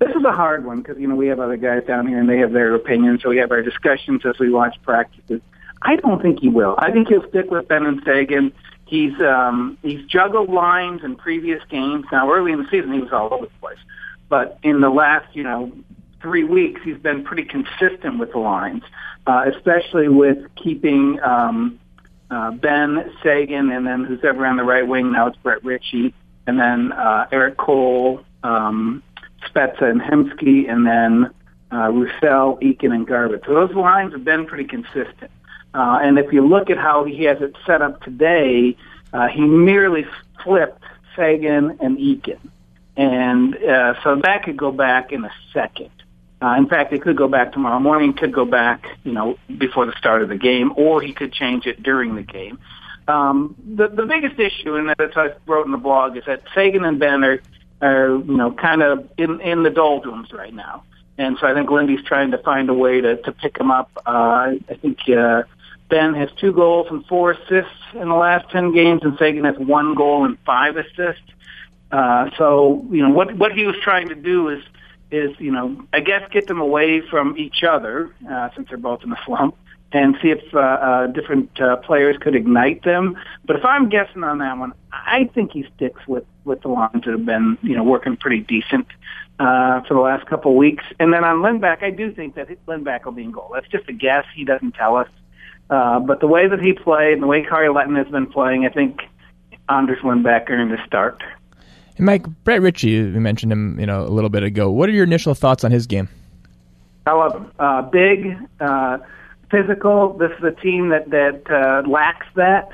this is a hard one because, you know, we have other guys down here and they have their opinions, so we have our discussions as we watch practices. I don't think he will. I think he'll stick with Benn and Seguin. He's um, he's juggled lines in previous games. Now, early in the season, he was all over the place. But in the last, you know, three weeks, he's been pretty consistent with the lines, uh, especially with keeping um, uh, Benn, Seguin, and then who's ever on the right wing. Now it's Brett Ritchie, and then uh, Eric Cole, um, Spezza, and Hemsky, and then uh, Roussel, Eakin, and Garbutt. So those lines have been pretty consistent. Uh, and if you look at how he has it set up today, uh, he merely flipped Seguin and Eakin. And uh, so that could go back in a second. Uh, in fact, it could go back tomorrow morning, could go back, you know, before the start of the game, or he could change it during the game. Um, the, the biggest issue, and that's what I wrote in the blog, is that Seguin and Benn are, are you know, kind of in, in the doldrums right now. And so I think Lindy's trying to find a way to, to pick them up. Uh, I think uh, Benn has two goals and four assists in the last ten games, and Seguin has one goal and five assists. Uh, so, you know, what what he was trying to do is, is you know, I guess get them away from each other, uh, since they're both in the slump, and see if uh, uh, different uh, players could ignite them. But if I'm guessing on that one, I think he sticks with, with the lines that have been, you know, working pretty decent uh, for the last couple of weeks. And then on Lindback, I do think that Lindback will be in goal. That's just a guess. He doesn't tell us. Uh, but the way that he played and the way Kari Letton has been playing, I think Anders Lindback earned a start.
And Mike, Brett Ritchie, you mentioned him, you know, a little bit ago. What are your initial thoughts on his game?
I love him. Uh, big, uh, physical. This is a team that that uh, lacks that,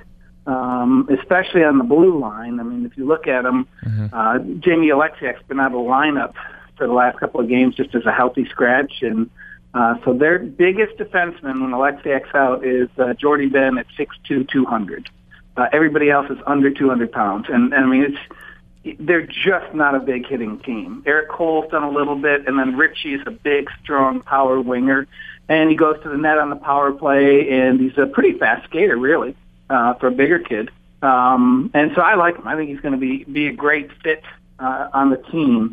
um, especially on the blue line. I mean, if you look at them, mm-hmm. uh, Jamie Alexiak's been out of the lineup for the last couple of games just as a healthy scratch, and uh, so their biggest defenseman when Alexiak's out is uh, Jordy Benn at six two, two hundred. Uh, everybody else is under two hundred pounds, and, and I mean it's. They're just not a big hitting team. Eric Cole's done a little bit, and then Ritchie is a big, strong power winger, and he goes to the net on the power play, and he's a pretty fast skater, really, uh, for a bigger kid. Um, and so I like him. I think he's going to be be a great fit uh, on the team.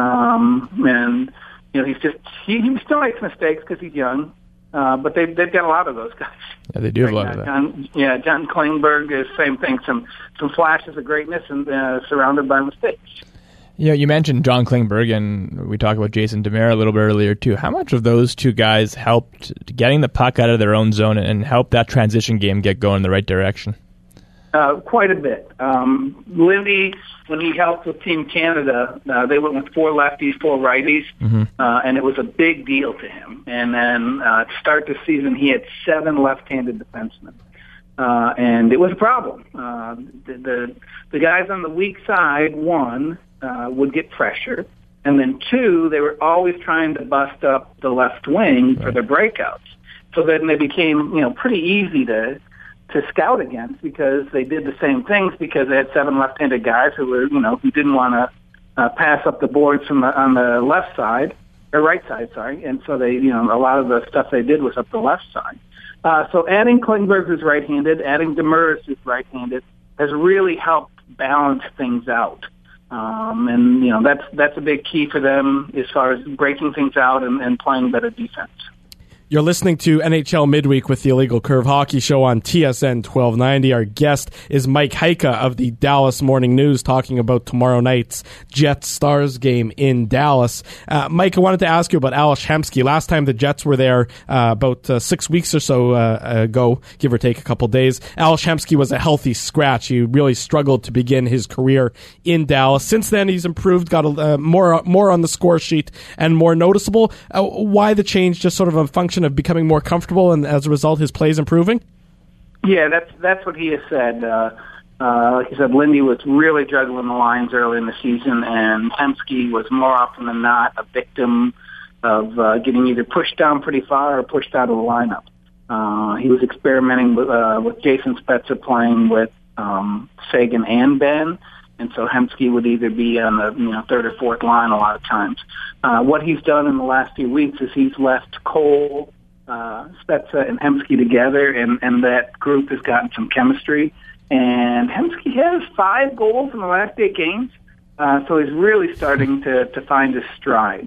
Um, and you know, he's just he, he still makes mistakes because he's young. Uh, but they've, they've got a lot of those guys.
Yeah, they do have
right
a lot
now.
of that.
John, yeah, John Klingberg is same thing. Some some flashes of greatness and uh, surrounded by mistakes.
Yeah, you mentioned John Klingberg, and we talked about Jason Demare a little bit earlier too. How much of those two guys helped getting the puck out of their own zone and help that transition game get going in the right direction?
Uh, quite a bit. Um, Lindy, when he helped with Team Canada, uh, they went with four lefties, four righties, mm-hmm. uh, and it was a big deal to him. And then uh, to start the season, he had seven left-handed defensemen, uh, and it was a problem. Uh, the, the the guys on the weak side, one, uh, would get pressure, and then two, they were always trying to bust up the left wing right. for their breakouts. So then they became, you know, pretty easy to. to scout against because they did the same things because they had seven left-handed guys who were, you know, who didn't want to uh, pass up the boards from the, on the left side, or right side, sorry. And so they, you know, a lot of the stuff they did was up the left side. Uh, so adding Klingberg, who's right-handed, adding Demers, who's right-handed, has really helped balance things out. Um, and, you know, that's, that's a big key for them as far as breaking things out and, and playing better defense.
You're listening to N H L Midweek with the Illegal Curve Hockey Show on T S N twelve ninety. Our guest is Mike Heika of the Dallas Morning News talking about tomorrow night's Jets-Stars game in Dallas. Uh, Mike, I wanted to ask you about Ales Hemsky. Last time the Jets were there uh, about uh, six weeks or so uh, ago, give or take a couple days, Ales Hemsky was a healthy scratch. He really struggled to begin his career in Dallas. Since then, he's improved, got a, uh, more, more on the score sheet and more noticeable. Uh, why the change? Just sort of a function of becoming more comfortable, and as a result, his play is improving?
Yeah, that's that's what he has said. Uh, uh, like he said, Lindy was really juggling the lines early in the season, and Hemsky was more often than not a victim of uh, getting either pushed down pretty far or pushed out of the lineup. Uh, he was experimenting with, uh, with Jason Spezza playing with um, Seguin and Benn, and so Hemsky would either be on the you know third or fourth line a lot of times. Uh, what he's done in the last few weeks is he's left Cole, uh, Spezza, and Hemsky together, and, and that group has gotten some chemistry. And Hemsky has five goals in the last eight games, uh, so he's really starting to, to find his stride.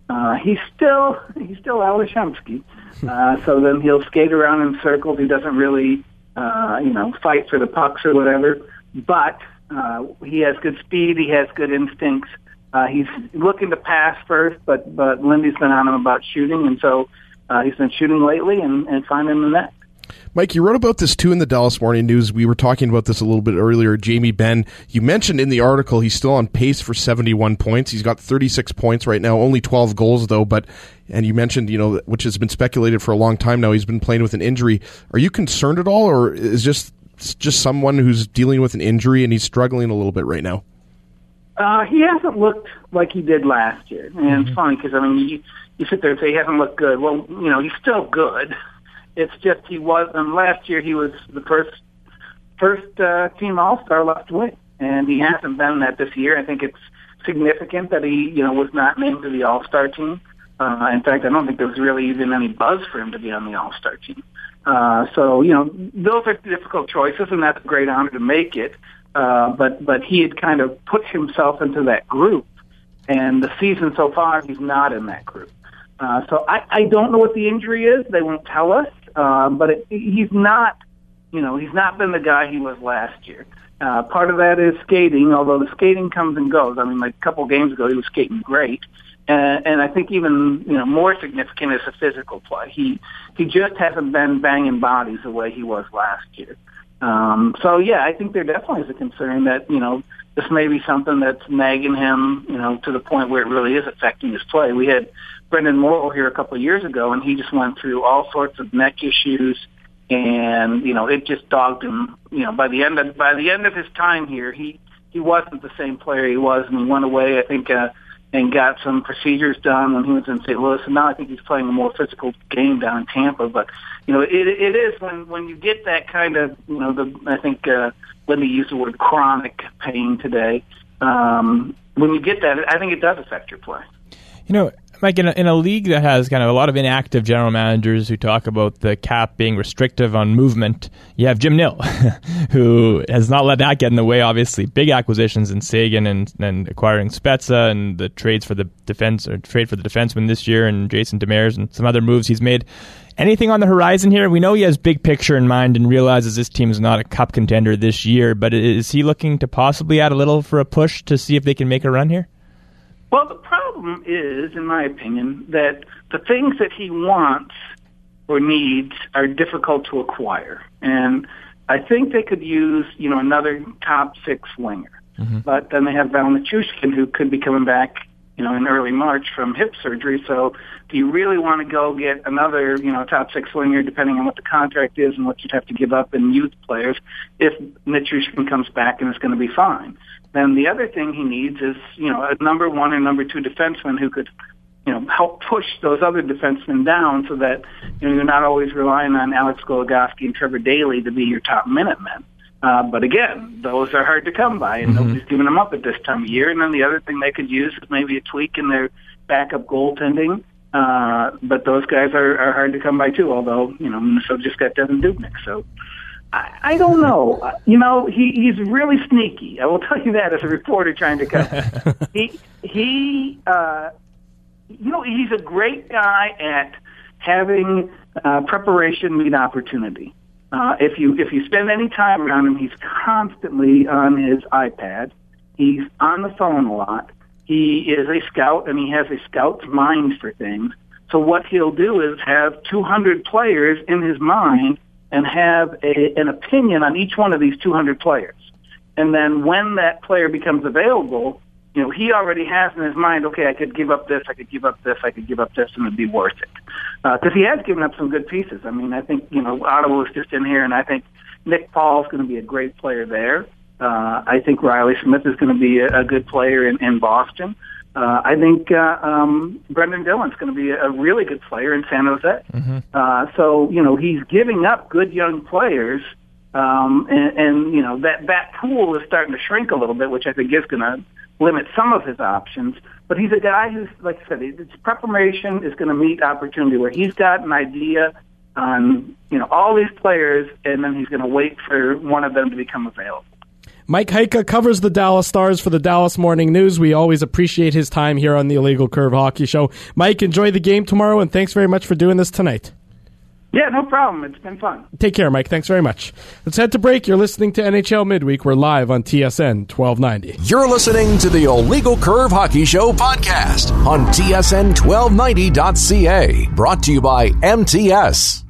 Uh, he's still he's still Al Shumsky. Uh, so then he'll skate around in circles. He doesn't really, uh, you know, fight for the pucks or whatever. But uh, he has good speed. He has good instincts. Uh, he's looking to pass first, but but Lindy's been on him about shooting, and so uh, he's been shooting lately and, and finding the net.
Mike, you wrote about this too in the Dallas Morning News. We were talking about this a little bit earlier. Jamie Benn, you mentioned in the article he's still on pace for seventy-one points. He's got thirty-six points right now, only twelve goals though. But and you mentioned, you know, which has been speculated for a long time now, he's been playing with an injury. Are you concerned at all, or is just just someone who's dealing with an injury and he's struggling a little bit right now?
Uh, he hasn't looked like he did last year, and mm-hmm. it's funny because I mean, you, you sit there and say he hasn't looked good. Well, you know, he's still good. It's just he was. Um, last year he was the first first uh, team All-Star left wing, and he hasn't been that this year. I think it's significant that he, you know, was not named to the All-Star team. Uh, in fact, I don't think there was really even any buzz for him to be on the All-Star team. Uh, so, you know, those are difficult choices, and that's a great honor to make it. Uh, but but he had kind of put himself into that group, and the season so far he's not in that group. Uh, so I, I don't know what the injury is. They won't tell us. Uh, but it, he's not, you know, he's not been the guy he was last year. Uh, part of that is skating, although the skating comes and goes. I mean, like a couple of games ago, he was skating great. Uh, and I think even, you know, more significant is the physical play. He he just hasn't been banging bodies the way he was last year. Um, so, yeah, I think there definitely is a concern that, you know, this may be something that's nagging him, you know, to the point where it really is affecting his play. We had Brendan Morrow here a couple of years ago, and he just went through all sorts of neck issues, and you know it just dogged him. You know, by the end of by the end of his time here, he he wasn't the same player he was, and he went away, I think, uh, and got some procedures done when he was in Saint Louis. And now I think he's playing a more physical game down in Tampa. But you know, it it is when when you get that kind of, you know, the I think uh, Lindy used the word chronic pain today. Um, when you get that, I think it does affect your play.
You know, Mike, in a, in a league that has kind of a lot of inactive general managers who talk about the cap being restrictive on movement, you have Jim Nill, who has not let that get in the way. Obviously, big acquisitions in Sagan and, and acquiring Spezza and the trades for the defense or trade for the defenseman this year and Jason Demers and some other moves he's made. Anything on the horizon here? We know he has big picture in mind and realizes this team is not a cup contender this year, but is he looking to possibly add a little for a push to see if they can make a run here?
Well, the problem is, in my opinion, that the things that he wants or needs are difficult to acquire. And I think they could use, you know, another top six winger. Mm-hmm. But then they have Val Nichushkin, who could be coming back, you know, in early March from hip surgery. So do you really want to go get another, you know, top six winger, depending on what the contract is and what you'd have to give up in youth players, if Nichushkin comes back and it's going to be fine? Then the other thing he needs is, you know, a number one or number two defenseman who could, you know, help push those other defensemen down so that, you know, you're not always relying on Alex Goligoski and Trevor Daley to be your top minutemen. Uh, but again, those are hard to come by, and mm-hmm. nobody's giving them up at this time of year. And then the other thing they could use is maybe a tweak in their backup goaltending. Uh, but those guys are, are hard to come by too, although, you know, Minnesota just got Devin Dubnyk, so... I don't know. You know, he, he's really sneaky. I will tell you that as a reporter trying to cover. he, he, uh, you know, he's a great guy at having uh, preparation meet opportunity. Uh, if you if you spend any time around him, he's constantly on his iPad. He's on the phone a lot. He is a scout, and he has a scout's mind for things. So what he'll do is have two hundred players in his mind and have a, an opinion on each one of these two hundred players. And then when that player becomes available, you know, he already has in his mind, okay, I could give up this, I could give up this, I could give up this, and it'd be worth it. Because uh, he has given up some good pieces. I mean, I think, you know, Ottawa was just in here, and I think Nick Paul's going to be a great player there. Uh, I think Riley Smith is going to be a, a good player in, in Boston. Uh, I think uh, um, Brendan Dillon's going to be a, a really good player in San Jose. Mm-hmm. Uh, so, you know, he's giving up good young players, um, and, and, you know, that, that pool is starting to shrink a little bit, which I think is going to limit some of his options. But he's a guy who's, like I said, his preparation is going to meet opportunity, where he's got an idea on, you know, all these players, and then he's going to wait for one of them to become available.
Mike Heika covers the Dallas Stars for the Dallas Morning News. We always appreciate his time here on the Illegal Curve Hockey Show. Mike, enjoy the game tomorrow, and thanks very much for doing this tonight.
Yeah, no problem. It's been fun.
Take care, Mike. Thanks very much. Let's head to break. You're listening to N H L Midweek. We're live on T S N twelve ninety.
You're listening to the Illegal Curve Hockey Show podcast on T S N twelve ninety dot C A. Brought to you by M T S.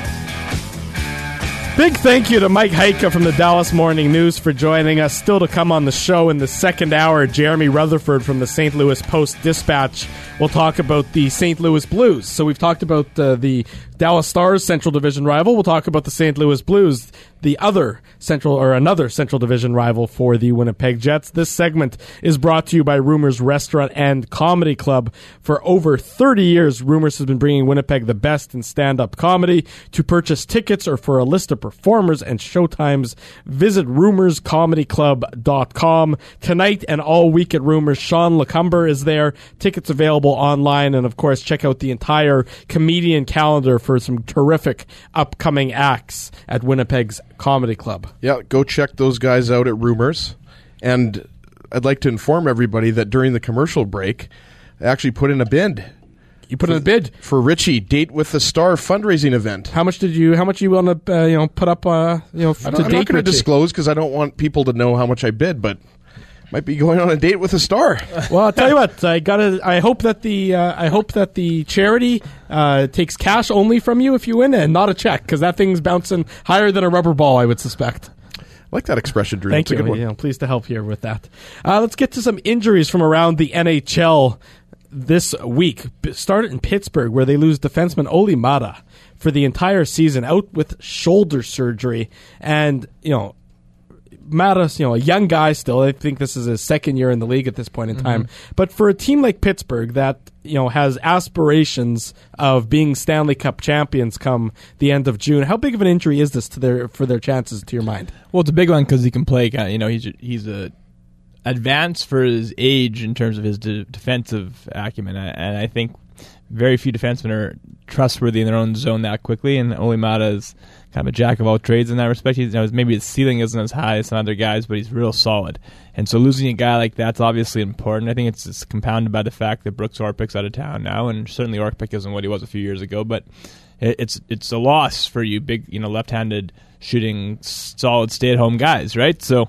Big thank you to Mike Heika from the Dallas Morning News for joining us. Still to come on the show in the second hour, Jeremy Rutherford from the Saint Louis Post-Dispatch will talk about the Saint Louis Blues. So we've talked about uh, the Dallas Stars Central Division rival. We'll talk about the Saint Louis Blues, the other Central or another Central Division rival for the Winnipeg Jets. This segment is brought to you by Rumors Restaurant and Comedy Club. For over thirty years, Rumors has been bringing Winnipeg the best in stand-up comedy. To purchase tickets or for a list of performers and showtimes, visit rumors comedy club dot com. Tonight and all week at Rumors, Sean Lacumber is there. Tickets available online, and of course, check out the entire comedian calendar for some terrific upcoming acts at Winnipeg's Comedy Club.
Yeah, go check those guys out at Rumors. And I'd like to inform everybody that during the commercial break, I actually put in a bid.
You put in a bid
for Richie Date with the Star fundraising event.
How much did you? How much you want to? Uh, you know, put up? Uh, you know,
I
to
don't, I'm
date
not going to
Richie?
disclose because I don't want people to know how much I bid, but might be going on a date with a star.
Well, I'll tell you what. I got. I hope that the. Uh, I hope that the charity uh, takes cash only from you if you win, and not a check, because that thing's bouncing higher than a rubber ball, I would suspect.
I like that expression, Drew.
Thank
That's
you.
a good one.
Yeah, I'm pleased to help here with that. Uh, let's get to some injuries from around the N H L this week. Started in Pittsburgh, where they lose defenseman Olli Maatta for the entire season, out with shoulder surgery. And, you know, Maatta's, you know, a young guy still. I think this is his second year in the league at this point in time. Mm-hmm. But for a team like Pittsburgh that, you know, has aspirations of being Stanley Cup champions come the end of June, how big of an injury is this to their for their chances, to your mind?
Well, it's a big one because he can play. You know, he's he's a advanced for his age in terms of his de- defensive acumen, and I think very few defensemen are trustworthy in their own zone that quickly. And Olli Maatta is kind of a jack of all trades in that respect. He's, you know, maybe his ceiling isn't as high as some other guys, but he's real solid. And so losing a guy like that's obviously important. I think it's, it's compounded by the fact that Brooks Orpik's out of town now, and certainly Orpik isn't what he was a few years ago. But it, it's it's a loss for you, big, you know, left-handed shooting, solid stay-at-home guys, right? So,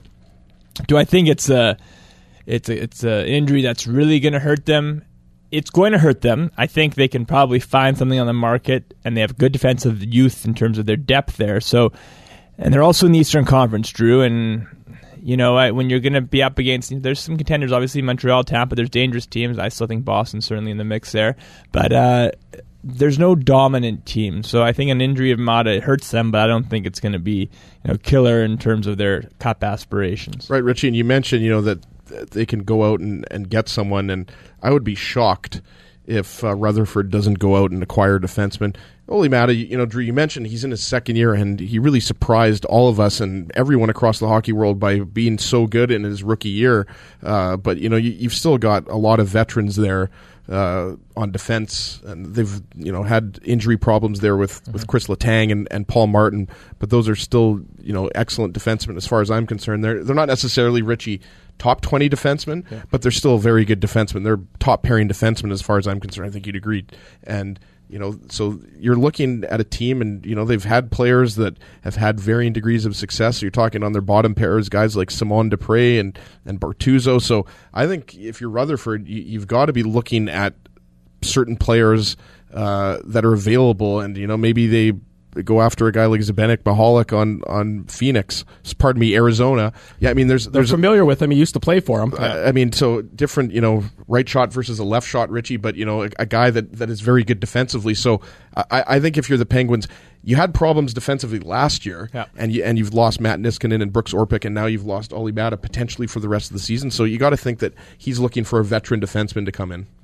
do I think it's a it's a it's an injury that's really going to hurt them? It's going to hurt them. I think they can probably find something on the market, and they have good defensive youth in terms of their depth there. So, and they're also in the Eastern Conference, Drew. And you know, I, when you're going to be up against, there's some contenders, obviously Montreal, Tampa. There's dangerous teams. I still think Boston's certainly in the mix there, but uh, there's no dominant team. So I think an injury of Maatta hurts them, but I don't think it's going to be, you know, killer in terms of their cup aspirations.
Right, Richie, and you mentioned, you know, that they can go out and, and get someone, and I would be shocked if uh, Rutherford doesn't go out and acquire a defenseman. Olli Maatta, you know, Drew, you mentioned he's in his second year, and he really surprised all of us and everyone across the hockey world by being so good in his rookie year. Uh, but, you know, you, you've still got a lot of veterans there uh, on defense, and they've, you know, had injury problems there with, mm-hmm. with Chris Letang and, and Paul Martin, but those are still, you know, excellent defensemen as far as I'm concerned. They're, they're not necessarily, Richie, top twenty defensemen, yeah. but they're still very good defensemen. They're top pairing defensemen as far as I'm concerned. I think you'd agree. And, you know, so you're looking at a team, and, you know, they've had players that have had varying degrees of success. So you're talking on their bottom pairs, guys like Simon Dupre and, and Bortuzzo. So I think if you're Rutherford, you, you've got to be looking at certain players uh, that are available, and, you know, maybe they go after a guy like Zdeněk Michalek on, on Phoenix, pardon me, Arizona. Yeah, I mean, there's
they're
there's
familiar with him. He used to play for him.
I, I mean, so different, you know, right shot versus a left shot, Richie, but, you know, a, a guy that, that is very good defensively. So I, I think if you're the Penguins, you had problems defensively last year,
yeah.
and you, and you've lost Matt Niskanen and Brooks Orpik, and now you've lost Olli Maatta potentially for the rest of the season. So you got to think that he's looking for a veteran defenseman to come in.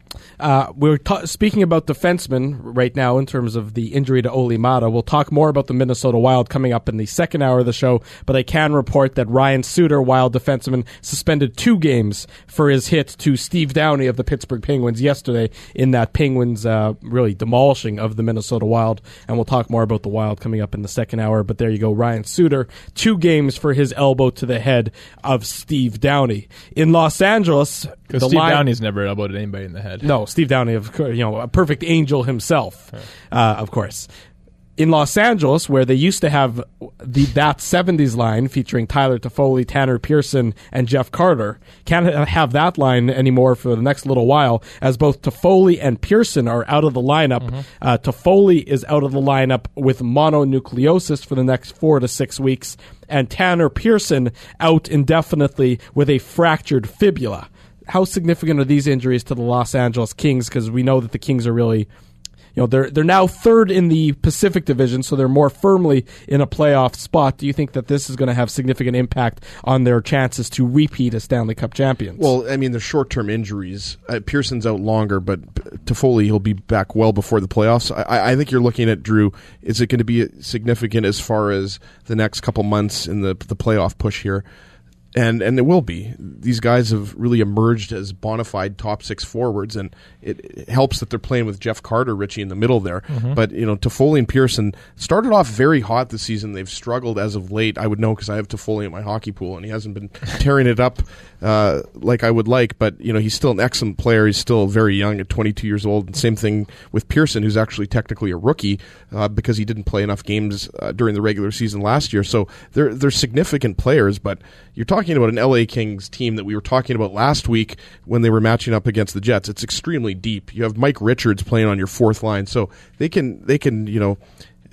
Uh, we're ta- speaking about defensemen right now in terms of the injury to Olli Mata. We'll talk more about the Minnesota Wild coming up in the second hour of the show, but I can report that Ryan Suter, Wild defenseman, suspended two games for his hit to Steve Downey of the Pittsburgh Penguins yesterday in that Penguins uh, really demolishing of the Minnesota Wild, and we'll talk more about the Wild coming up in the second hour, but there you go, Ryan Suter, two games for his elbow to the head of Steve Downey. In Los Angeles...
Because Steve line, Downey's never elbowed anybody in the head.
No, Steve Downey, of course, you know, a perfect angel himself, uh, of course. In Los Angeles, where they used to have the that seventies line featuring Tyler Toffoli, Tanner Pearson, and Jeff Carter, can't have that line anymore for the next little while, as both Toffoli and Pearson are out of the lineup. Mm-hmm. Uh, Toffoli is out of the lineup with mononucleosis for the next four to six weeks, and Tanner Pearson out indefinitely with a fractured fibula. How significant are these injuries to the Los Angeles Kings? Because we know that the Kings are really, you know, they're they're now third in the Pacific Division, so they're more firmly in a playoff spot. Do you think that this is going to have significant impact on their chances to repeat as Stanley Cup champions?
Well, I mean, they're short-term injuries. Uh, Pearson's out longer, but Toffoli, he'll be back well before the playoffs. I, I think you're looking at, Drew, is it going to be significant as far as the next couple months in the the playoff push here? And and it will be. These guys have really emerged as bona fide top six forwards, and it, it helps that they're playing with Jeff Carter, Richie, in the middle there. Mm-hmm. But, you know, Toffoli and Pearson started off very hot this season. They've struggled as of late. I would know because I have Toffoli in my hockey pool, and he hasn't been tearing it up uh, like I would like. But, you know, he's still an excellent player. He's still very young at twenty-two years old. And same thing with Pearson, who's actually technically a rookie uh, because he didn't play enough games uh, during the regular season last year. So they're, they're significant players, but you're talking about an L A Kings team that we were talking about last week when they were matching up against the Jets. It's extremely deep. You have Mike Richards playing on your fourth line, so they can they can you know.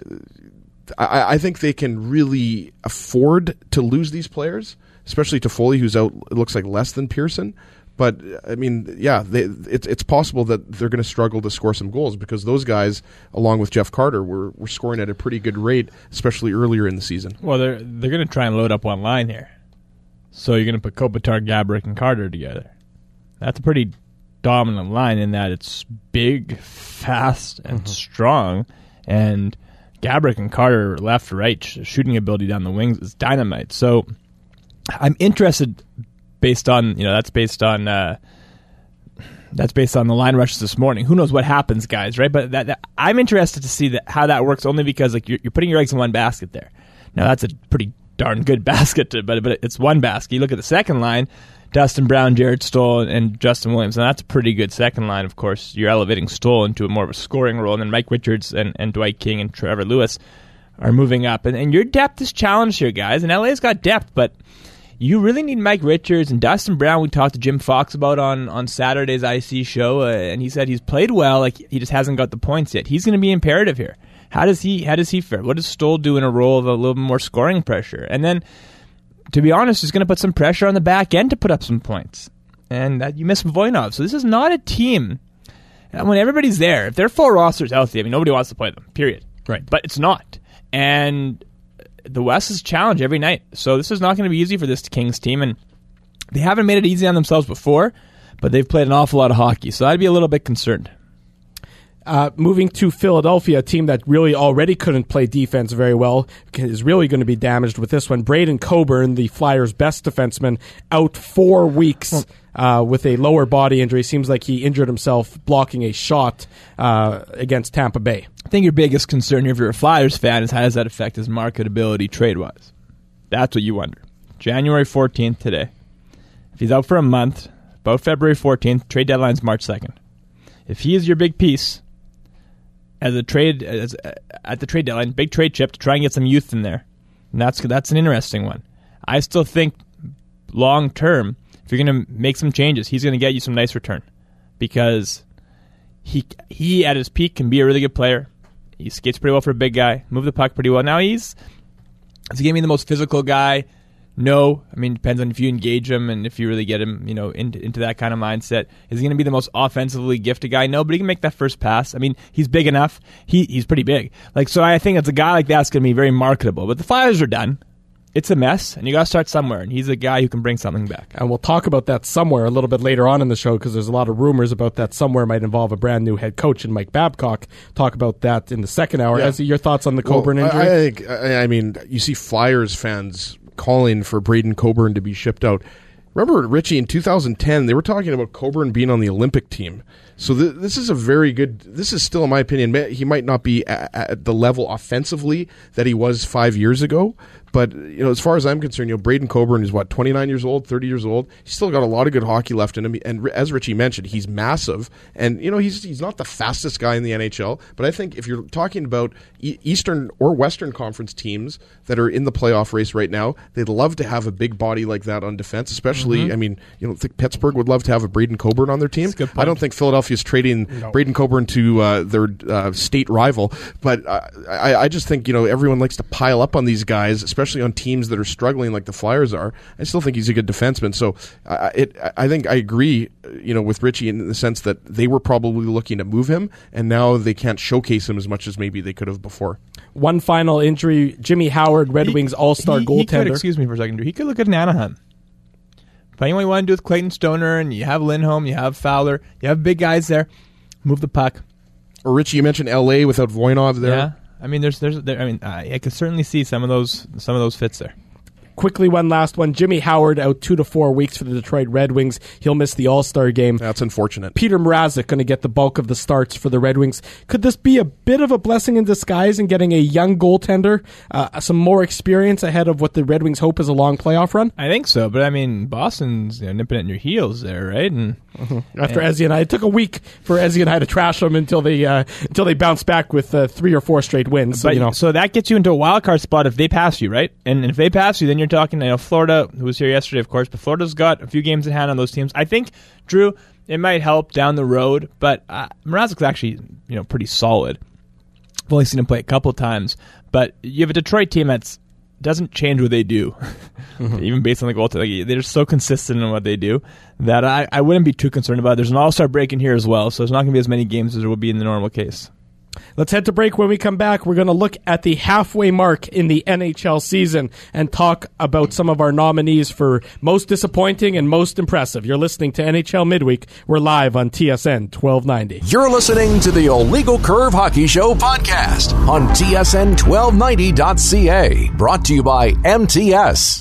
I, I think they can really afford to lose these players, especially Toffoli, who's out. It looks like less than Pearson. But I mean, yeah, they, it's it's possible that they're going to struggle to score some goals because those guys, along with Jeff Carter, were were scoring at a pretty good rate, especially earlier in the season.
Well, they're they're going to try and load up one line here. So you're going to put Kopitar, Gaborik, and Carter together. That's a pretty dominant line in that it's big, fast, and mm-hmm. strong. And Gaborik and Carter, left to right, shooting ability down the wings is dynamite. So I'm interested, based on you know that's based on uh, that's based on the line rushes this morning. Who knows what happens, guys? Right? But that, that, I'm interested to see that how that works, only because like you're, you're putting your eggs in one basket there. Now that's a pretty darn good basket, to, but but it's one basket. You look at the second line, Dustin Brown, Jared Stoll, and Justin Williams, and that's a pretty good second line. Of course, you're elevating Stoll into a more of a scoring role, and then Mike Richards and, and Dwight King and Trevor Lewis are moving up. And, and your depth is challenged here, guys, and L A's got depth, but you really need Mike Richards and Dustin Brown. We talked to Jim Fox about on, on Saturday's I C show, uh, and he said he's played well, like he just hasn't got the points yet. He's going to be imperative here. How does he how does he fare? What does Stoll do in a role of a little bit more scoring pressure? And then, to be honest, he's going to put some pressure on the back end to put up some points. And that, you miss Voinov. So this is not a team. And when everybody's there, if their full roster's healthy, I mean, nobody wants to play them, period.
Right.
But it's not. And the West is a challenge every night. So this is not going to be easy for this Kings team. And they haven't made it easy on themselves before, but they've played an awful lot of hockey. So I'd be a little bit concerned.
Uh, moving to Philadelphia, a team that really already couldn't play defense very well, is really going to be damaged with this one. Braden Coburn, the Flyers' best defenseman, out four weeks uh, with a lower body injury. Seems like he injured himself blocking a shot uh, against Tampa Bay.
I think your biggest concern here, if you're a Flyers fan, is how does that affect his marketability trade-wise? That's what you wonder. January fourteenth today. If he's out for a month, about February fourteenth, trade deadline's March second. If he is your big piece as a trade as, uh, at the trade deadline, big trade chip to try and get some youth in there, and that's that's an interesting one. I still think long term, if you're going to make some changes, he's going to get you some nice return because he he at his peak can be a really good player. He skates pretty well for a big guy, move the puck pretty well. Now he's is he going to be the most physical guy? No. I mean, it depends on if you engage him and if you really get him, you know, into, into that kind of mindset. Is he going to be the most offensively gifted guy? No, but he can make that first pass. I mean, he's big enough. He He's pretty big. Like, so I think it's a guy like that's going to be very marketable. But the Flyers are done. it's a mess, and you got to start somewhere, and he's a guy who can bring something back.
And we'll talk about that somewhere a little bit later on in the show because there's a lot of rumors about that somewhere might involve a brand new head coach in Mike Babcock. Talk about that in the second hour.
Yeah.
As your thoughts on the Coburn
well,
injury?
I, I think. I, I mean, you see Flyers fans calling for Braden Coburn to be shipped out. Remember, Richie, in two thousand ten, they were talking about Coburn being on the Olympic team. So th- this is a very good. This is still, in my opinion, he might not be at, at the level offensively that he was five years ago. But, you know, as far as I'm concerned, you know, Braden Coburn is, what, twenty-nine years old, thirty years old? He's still got a lot of good hockey left in him. And as Richie mentioned, he's massive. And, you know, he's he's not the fastest guy in the N H L. But I think if you're talking about e- Eastern or Western Conference teams that are in the playoff race right now, they'd love to have a big body like that on defense, especially, mm-hmm. I mean, you know, I think Pittsburgh would love to have a Braden Coburn on their team. I don't think Philadelphia's trading no. Braden Coburn to uh, their uh, state rival. But uh, I, I just think, you know, everyone likes to pile up on these guys, especially on teams that are struggling like the Flyers are. I still think he's a good defenseman. So uh, it, I think I agree, you know, with Richie in the sense that they were probably looking to move him, and now they can't showcase him as much as maybe they could have before.
One final injury: Jimmy Howard, Red
he,
Wings All-Star
he,
goaltender.
He could, excuse me for a second. He could look at an Anaheim. Depending on what you want to do with Clayton Stoner, and you have Lindholm, you have Fowler, you have big guys there. Move the puck.
Or Richie, you mentioned L A without Voinov there.
Yeah, I mean, there's, there's, there, I mean, I, I could certainly see some of those, some of those fits there.
Quickly, one last one. Jimmy Howard out two to four weeks for the Detroit Red Wings. He'll miss the All-Star game.
That's unfortunate.
Peter Mrazek going to get the bulk of the starts for the Red Wings. Could this be a bit of a blessing in disguise in getting a young goaltender, uh, some more experience ahead of what the Red Wings hope is a long playoff run?
I think so, but I mean, Boston's you know, nipping at your heels there, right? And
mm-hmm. After yeah. Ezzy and I, it took a week for Ezzy and I to trash them until they uh, until they bounced back with uh, three or four straight wins. So,
but,
you know,
so that gets you into a wild card spot if they pass you, right? And if they pass you, then you're talking, you know, Florida. Who was here yesterday, of course, but Florida's got a few games in hand on those teams. I think, Drew, it might help down the road, but uh, Mrazek's actually, you know, pretty solid. I've only seen him play a couple of times, but you have a Detroit team that's doesn't change what they do, mm-hmm. even based on the goal. Like, they're so consistent in what they do that I, I wouldn't be too concerned about it. There's an all-star break in here as well, so there's not going to be as many games as there will be in the normal case.
Let's head to break. When we come back, we're going to look at the halfway mark in the N H L season and talk about some of our nominees for most disappointing and most impressive. You're listening to N H L Midweek. We're live on T S N twelve ninety.
You're listening to the Illegal Curve Hockey Show podcast on T S N twelve ninety dot C A. Brought to you by M T S.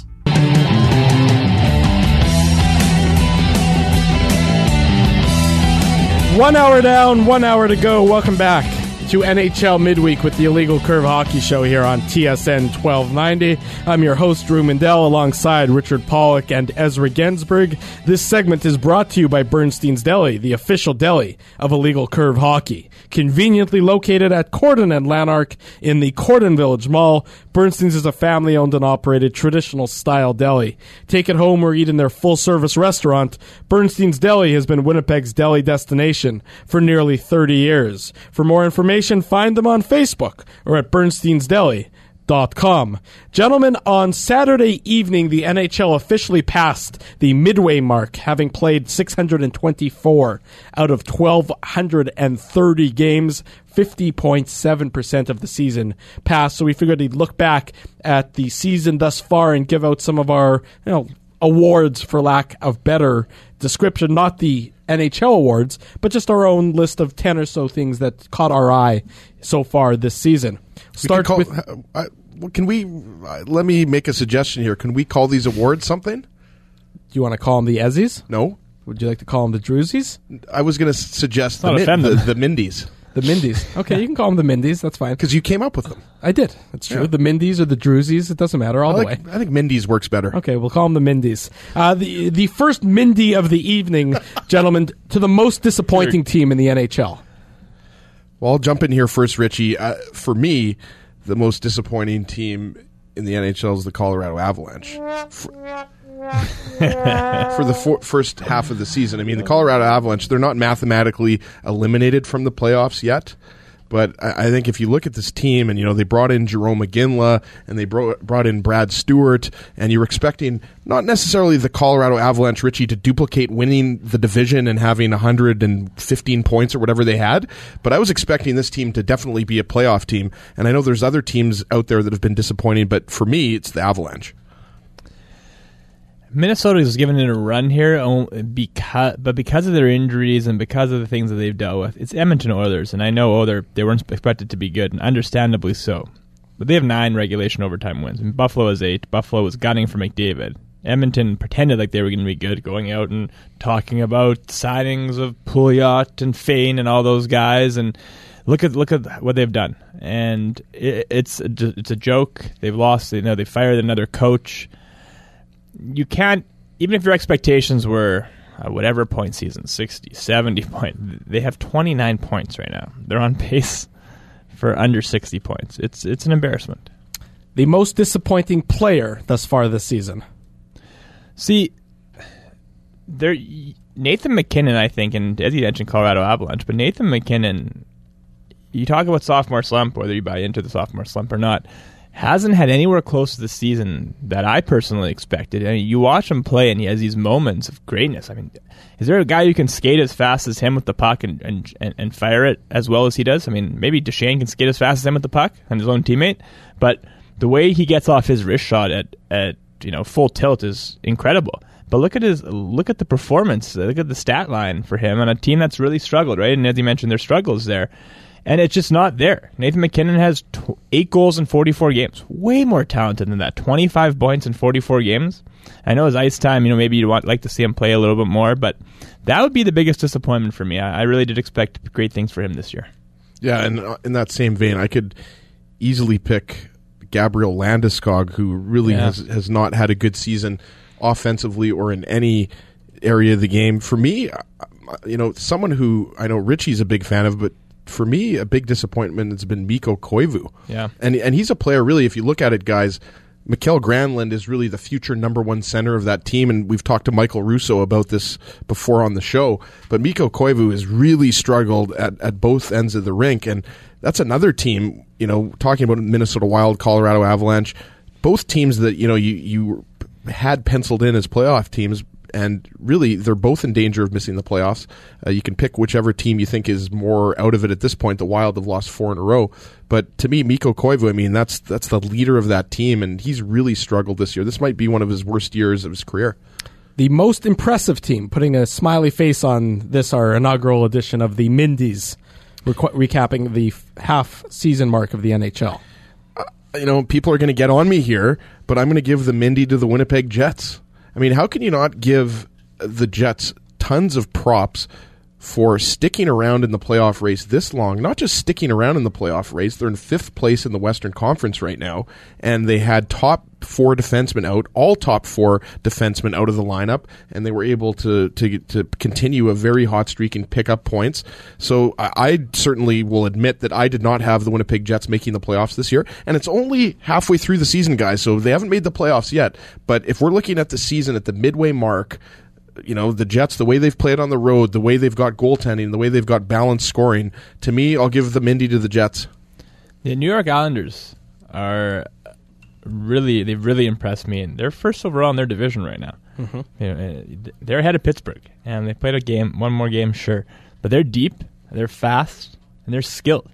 One hour down, one hour to go. Welcome back to N H L Midweek with the Illegal Curve Hockey Show here on T S N twelve ninety. I'm your host, Drew Mindell, alongside Richard Pollock and Ezra Gensberg. This segment is brought to you by Bernstein's Deli, the official deli of Illegal Curve Hockey. Conveniently located at Corden and Lanark in the Corden Village Mall, Bernstein's is a family-owned and operated traditional-style deli. Take it home or eat in their full-service restaurant, Bernstein's Deli has been Winnipeg's deli destination for nearly thirty years. For more information, find them on Facebook or at bernsteins deli dot com. Gentlemen, on Saturday evening, the N H L officially passed the midway mark, having played six hundred twenty-four out of one thousand two hundred thirty games, fifty point seven percent of the season passed. So we figured we'd look back at the season thus far and give out some of our, you know, awards, for lack of better description, not the N H L awards, but just our own list of ten or so things that caught our eye so far this season. Start
call,
with.
Uh, can we? Uh, let me make a suggestion here. Can we call these awards something?
Do you want to call them the Ezzies?
No.
Would you like to call them the Drewsies?
I was going to suggest the,
min-
the, the Mindies.
The Mindies. Okay, you can call them the Mindies. That's fine.
Because you came up with them.
I did. That's true.
Yeah.
The Mindies or the Drewsies. It doesn't matter. All
I
the
like,
way.
I think Mindies works better.
Okay, we'll call them the Mindies. Uh, the the first Mindy of the evening, gentlemen, to the most disappointing team in the N H L.
Well, I'll jump in here first, Richie. Uh, for me, the most disappointing team in the N H L is the Colorado Avalanche. For, for the for, first half of the season. I mean, the Colorado Avalanche, they're not mathematically eliminated from the playoffs yet. But I, I think if you look at this team, and you know they brought in Jerome McGinley, and they brought brought in Brad Stewart, and you're expecting not necessarily the Colorado Avalanche, Richie, to duplicate winning the division and having one hundred fifteen points or whatever they had, but I was expecting this team to definitely be a playoff team. And I know there's other teams out there that have been disappointing, but for me, it's the Avalanche.
Minnesota is given it a run here, because, but because of their injuries and because of the things that they've dealt with, it's Edmonton Oilers, and I know oh, they weren't expected to be good, and understandably so. But they have nine regulation overtime wins, and Buffalo has eight. Buffalo was gunning for McDavid. Edmonton pretended like they were going to be good, going out and talking about signings of Pouliot and Fane and all those guys, and look at look at what they've done. And it, it's a, it's a joke. They've lost. You know, they fired another coach. You can't, even if your expectations were uh, whatever point season, sixty, seventy point, they have twenty-nine points right now. They're on pace for under sixty points. It's it's an embarrassment.
The most disappointing player thus far this season.
See, there Nathan MacKinnon, I think, and as you mentioned, Colorado Avalanche, but Nathan MacKinnon, you talk about sophomore slump, whether you buy into the sophomore slump or not, hasn't had anywhere close to the season that I personally expected. I mean, you watch him play, and he has these moments of greatness. I mean, is there a guy who can skate as fast as him with the puck and and, and, and fire it as well as he does? I mean, maybe Duchesne can skate as fast as him with the puck and his own teammate, but the way he gets off his wrist shot at, at you know full tilt is incredible. But look at his look at the performance. Look at the stat line for him on a team that's really struggled, right? And as you mentioned, their struggles there. And it's just not there. Nathan MacKinnon has tw- eight goals in forty-four games. Way more talented than that. twenty-five points in forty-four games. I know his ice time, you know, maybe you'd want, like to see him play a little bit more, but that would be the biggest disappointment for me. I, I really did expect great things for him this year.
Yeah, and uh, in that same vein, I could easily pick Gabriel Landeskog, who really yeah. has, has not had a good season offensively or in any area of the game. For me, you know, someone who I know Richie's a big fan of, but for me, a big disappointment has been Mikko Koivu.
Yeah.
And and he's a player, really, if you look at it, guys, Mikael Granlund is really the future number one center of that team, and we've talked to Michael Russo about this before on the show, but Mikko Koivu has really struggled at, at both ends of the rink, and that's another team, you know, talking about Minnesota Wild, Colorado Avalanche, both teams that, you know, you, you had penciled in as playoff teams, and really, they're both in danger of missing the playoffs. Uh, you can pick whichever team you think is more out of it at this point. The Wild have lost four in a row. But to me, Mikko Koivu, I mean, that's that's the leader of that team, and he's really struggled this year. This might be one of his worst years of his career.
The most impressive team, putting a smiley face on this, our inaugural edition of the Mindies, requ- recapping the f- half-season mark of the N H L.
Uh, you know, people are going to get on me here, but I'm going to give the Mindy to the Winnipeg Jets. I mean, how can you not give the Jets tons of props for sticking around in the playoff race this long? Not just sticking around in the playoff race. They're in fifth place in the Western Conference right now, and they had top four defensemen out, all top four defensemen out of the lineup, and they were able to to, to continue a very hot streak and pick up points. So I, I certainly will admit that I did not have the Winnipeg Jets making the playoffs this year, and it's only halfway through the season, guys, so they haven't made the playoffs yet. But if we're looking at the season at the midway mark, you know, the Jets, the way they've played on the road, the way they've got goaltending, the way they've got balanced scoring, to me, I'll give the Mindy to the Jets.
The New York Islanders are really, they've really impressed me. And they're first overall in their division right now. Mm-hmm. You know, they're ahead of Pittsburgh, and they played a game, one more game, sure. But they're deep, they're fast, and they're skilled.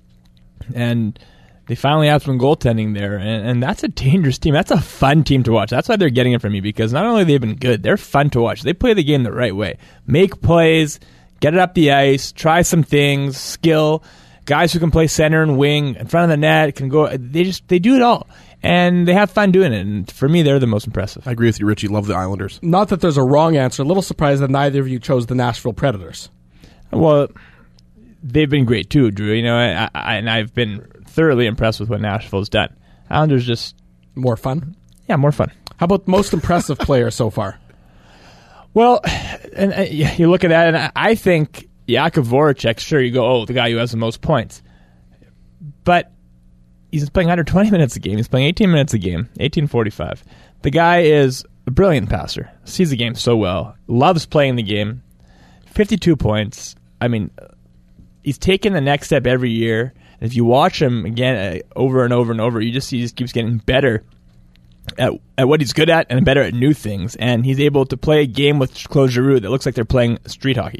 And they finally have some goaltending there, and, and that's a dangerous team. That's a fun team to watch. That's why they're getting it from me, because not only they've been good, they're fun to watch. They play the game the right way. Make plays, get it up the ice, try some things, skill. Guys who can play center and wing in front of the net can go. They just they do it all, and they have fun doing it. And for me, they're the most impressive.
I agree with you, Richie. Love the Islanders.
Not that there's a wrong answer. A little surprised that neither of you chose the Nashville Predators.
Well, they've been great too, Drew. You know, I, I, and I've been thoroughly impressed with what Nashville's done. Islanders just
more fun.
Yeah, more fun.
How about most impressive player so far?
Well, and uh, you look at that, and I think Jakub Voracek, sure, you go, oh, the guy who has the most points. But he's playing one hundred twenty minutes a game. He's playing eighteen minutes a game, eighteen forty-five. The guy is a brilliant passer, sees the game so well, loves playing the game, fifty-two points. I mean, he's taken the next step every year. And if you watch him again uh, over and over and over, you just see he just keeps getting better at at what he's good at and better at new things. And he's able to play a game with Claude Giroux that looks like they're playing street hockey.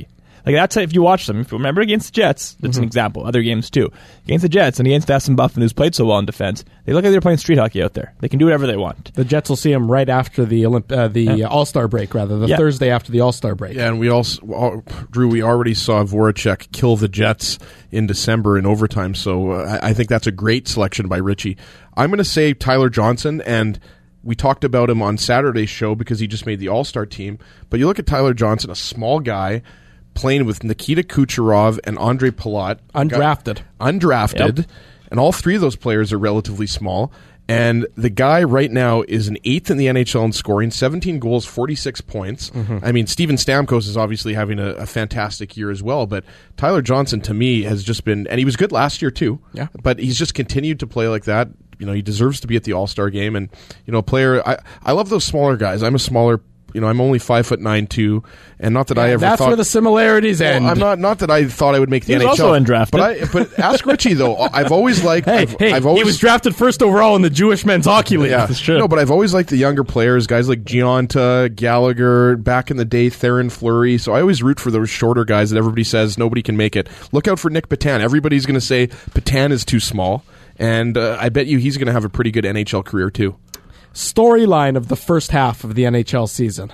Like that's if you watch them. If you remember against the Jets, that's
Mm-hmm.
an example. Other games too. Against the Jets and against Dustin Buffin, who's played so well in defense, they look like they're playing street hockey out there. They can do whatever they want.
The Jets will see him right after the Olymp- uh, the
Yeah.
All-Star break, rather, the
Yeah.
Thursday after the All-Star break.
Yeah, and we also, uh, Drew, we already saw Voracek kill the Jets in December in overtime, so uh, I I think that's a great selection by Richie. I'm going to say Tyler Johnson, and we talked about him on Saturday's show because he just made the All-Star team, but you look at Tyler Johnson, a small guy, playing with Nikita Kucherov and Andre Palat.
Undrafted.
Undrafted,
Yep.
and all three of those players are relatively small. And the guy right now is an eighth in the N H L in scoring, seventeen goals, forty-six points.
Mm-hmm.
I mean, Steven Stamkos is obviously having a, a fantastic year as well, but Tyler Johnson, to me, has just been, and he was good last year too,
Yeah.
but he's just continued to play like that. You know, he deserves to be at the All-Star game, and, you know, a player, I, I love those smaller guys. I'm a smaller, you know, I'm only five foot nine, too, and not that I ever
That's
thought.
where the similarities
Well,
end.
I'm not. Not that I thought I would make the
He was
N H L.
also undrafted.
But, I, but ask Richie though. I've always liked.
Hey,
I've,
hey,
I've always,
he was drafted first overall in the Jewish Men's Hockey League.
Yeah,
That's true.
No, but I've always liked the younger players, guys like Giunta, Gallagher, back in the day, Theron Fleury. So I always root for those shorter guys that everybody says nobody can make it. Look out for Nick Petan. Everybody's going to say Petan is too small, and uh, I bet you he's going to have a pretty good N H L career too.
Storyline of the first half of the N H L season.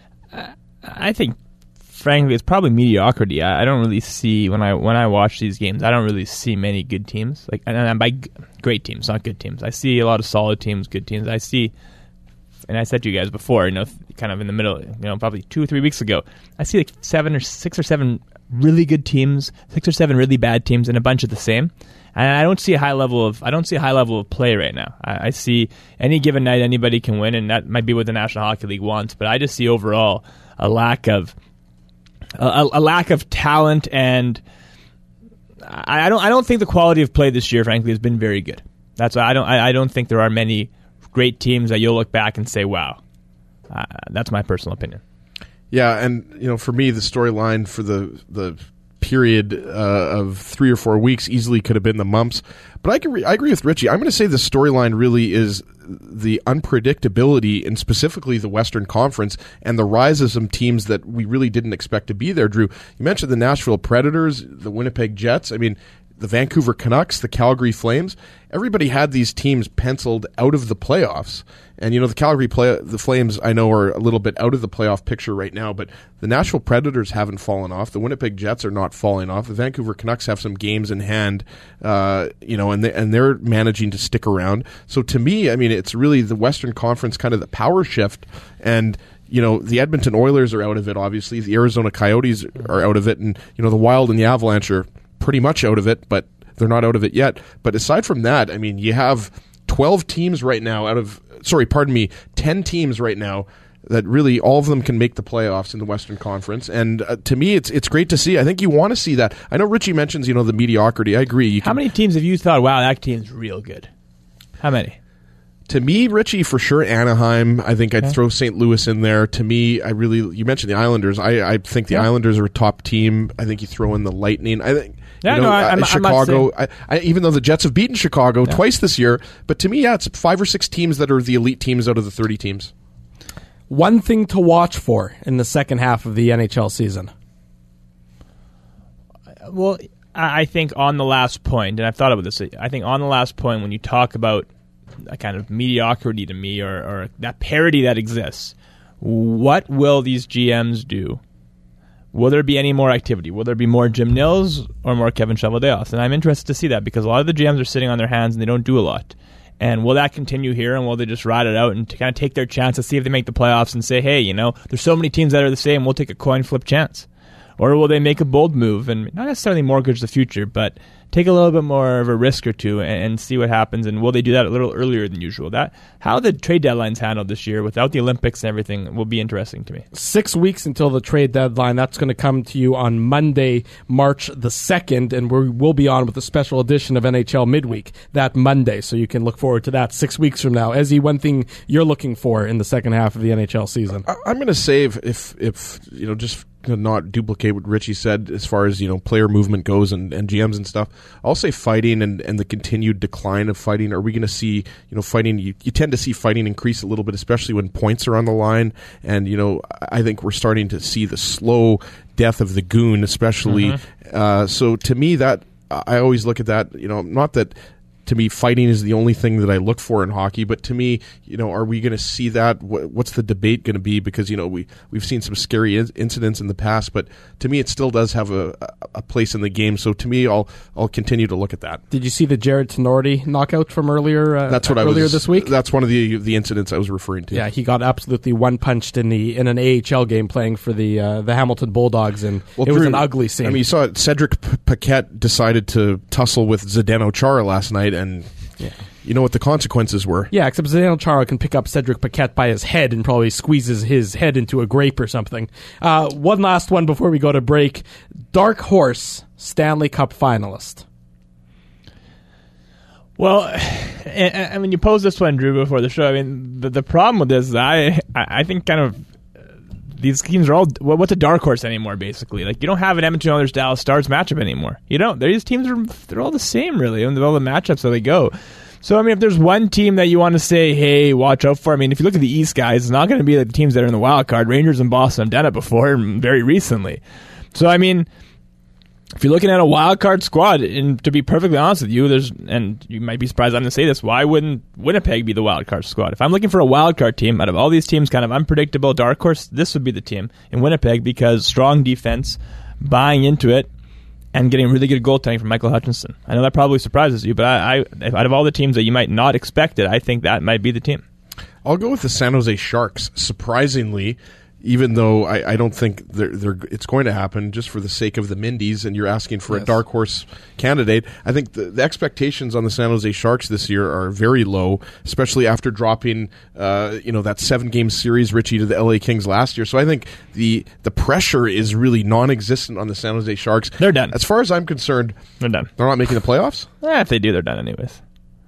I think, frankly, it's probably mediocrity. I, I don't really see when I when I watch these games. I don't really see many good teams. Like, and, and by g- great teams, not good teams. I see a lot of solid teams, good teams. I see, and I said to you guys before, you know, kind of in the middle, you know, probably two or three weeks ago, I see like seven or six or seven really good teams, six or seven really bad teams, and a bunch of the same. And I don't see a high level of I don't see a high level of play right now. I, I see any given night anybody can win, and that might be what the National Hockey League wants. But I just see overall a lack of a, a lack of talent, and I, I don't I don't think the quality of play this year, frankly, has been very good. That's why I don't I, I don't think there are many great teams that you'll look back and say, wow. Uh, that's my personal opinion.
Yeah, and you know, for me, the storyline for the the period uh, of three or four weeks easily could have been the Mumps. But I agree, I agree with Richie. I'm going to say the storyline really is the unpredictability, and specifically the Western Conference, and the rise of some teams that we really didn't expect to be there. Drew, you mentioned the Nashville Predators, the Winnipeg Jets. I mean, the Vancouver Canucks, the Calgary Flames. Everybody had these teams penciled out of the playoffs. And, you know, the Calgary play, the Flames, I know, are a little bit out of the playoff picture right now, but the Nashville Predators haven't fallen off. The Winnipeg Jets are not falling off. The Vancouver Canucks have some games in hand, uh, you know, and, they, and they're managing to stick around. So to me, I mean, it's really the Western Conference kind of the power shift, and you know, the Edmonton Oilers are out of it, obviously. The Arizona Coyotes are out of it, and, you know, the Wild and the Avalanche are pretty much out of it, but they're not out of it yet. But aside from that, I mean, you have twelve teams right now out of, sorry, pardon me, ten teams right now that really all of them can make the playoffs in the Western Conference. And uh, to me, it's it's great to see. I think you want to see that. I know Richie mentions, you know, the mediocrity. I agree. You
How
can,
many teams have you thought, wow, that team's real good? How many?
To me, Richie, for sure, Anaheim. I think I'd
Okay.
throw Saint Louis in there. To me, I really, you mentioned the Islanders. I, I think the
Yeah.
Islanders are a top team. I think you throw in the Lightning. I think,
Yeah,
you know,
no, I-
uh,
I'm- I'm not
Chicago, I, I, even though the Jets have beaten Chicago twice this year, but to me, yeah, it's five or six teams that are the elite teams out of the thirty teams.
One thing to watch for in the second half of the N H L season.
Well, I I think on the last point, and I've thought about this, I think on the last point, when you talk about a kind of mediocrity to me, or, or that parity that exists, what will these G Ms do? Will there be any more activity? Will there be more Jim Nils or more Kevin Cheveldayoff? And I'm interested to see that, because a lot of the G Ms are sitting on their hands and they don't do a lot. And will that continue here, and will they just ride it out and to kind of take their chance to see if they make the playoffs and say, hey, you know, there's so many teams that are the same, we'll take a coin flip chance? Or will they make a bold move and not necessarily mortgage the future, but take a little bit more of a risk or two and, and see what happens? And will they do that a little earlier than usual? That how the trade deadline's handled this year without the Olympics and everything will be interesting to me.
Six weeks until the trade deadline. That's going to come to you on Monday, March the second, and we will be on with a special edition of N H L Midweek that Monday, so you can look forward to that six weeks from now. Ezzy, one thing you're looking for in the second half of the N H L season?
I, I'm going to say if, if, if, you know, just to not duplicate what Richie said as far as, you know, player movement goes and, and G Ms and stuff. I'll say fighting and, and the continued decline of fighting. Are we going to see, you know, fighting? You, you tend to see fighting increase a little bit, especially when points are on the line. And, you know, I think we're starting to see the slow death of the goon, especially. Mm-hmm. Uh, so to me, that I always look at that, you know, not that. To me, fighting is the only thing that I look for in hockey. But to me, you know, are we going to see that? What's the debate going to be? Because, you know, we, we've seen some scary in- incidents in the past. But to me, it still does have a, a place in the game. So to me, I'll I'll continue to look at that.
Did you see the Jared Tenorti knockout from earlier uh,
that's what
earlier
I was,
this week?
That's one of the the incidents I was referring to.
Yeah, he got absolutely one-punched in the in an A H L game playing for the uh, the Hamilton Bulldogs, and well, it Drew, was an ugly scene.
I mean, you saw it, Cedric P- Paquette decided to tussle with Zdeno Chara last night, and yeah. You know what the consequences were.
Yeah, except Zdeno Chara can pick up Cedric Paquette by his head and probably squeezes his head into a grape or something. Uh, one last one before we go to break. Dark Horse Stanley Cup finalist.
Well, I, I mean, you posed this one, Drew, before the show. I mean, the, the problem with this is I, I think kind of these teams are all, what's a dark horse anymore, basically? Like, you don't have an Edmonton Oilers Dallas Stars matchup anymore. You don't. These teams are, they're all the same, really, and all the matchups that they go. So, I mean, if there's one team that you want to say, hey, watch out for, I mean, if you look at the East guys, it's not going to be like the teams that are in the wild card. Rangers and Boston have done it before, very recently. So, I mean, if you're looking at a wild card squad, and to be perfectly honest with you, there's, and you might be surprised I'm going to say this, why wouldn't Winnipeg be the wild card squad? If I'm looking for a wild card team, out of all these teams, kind of unpredictable, dark horse, this would be the team in Winnipeg, because strong defense, buying into it, and getting really good goaltending from Michael Hutchinson. I know that probably surprises you, but I, I, out of all the teams that you might not expect it, I think that might be the team.
I'll go with the San Jose Sharks, surprisingly, even though I, I don't think they're, they're, it's going to happen just for the sake of the Mindies, and you're asking for yes. a dark horse candidate. I think the, the expectations on the San Jose Sharks this year are very low, especially after dropping uh, you know, that seven-game series, Richie, to the L A Kings last year. So I think the the pressure is really non-existent on the San Jose Sharks.
They're done.
As far as I'm concerned,
they're done.
They're not making the playoffs?
Eh, if they do, they're done anyways.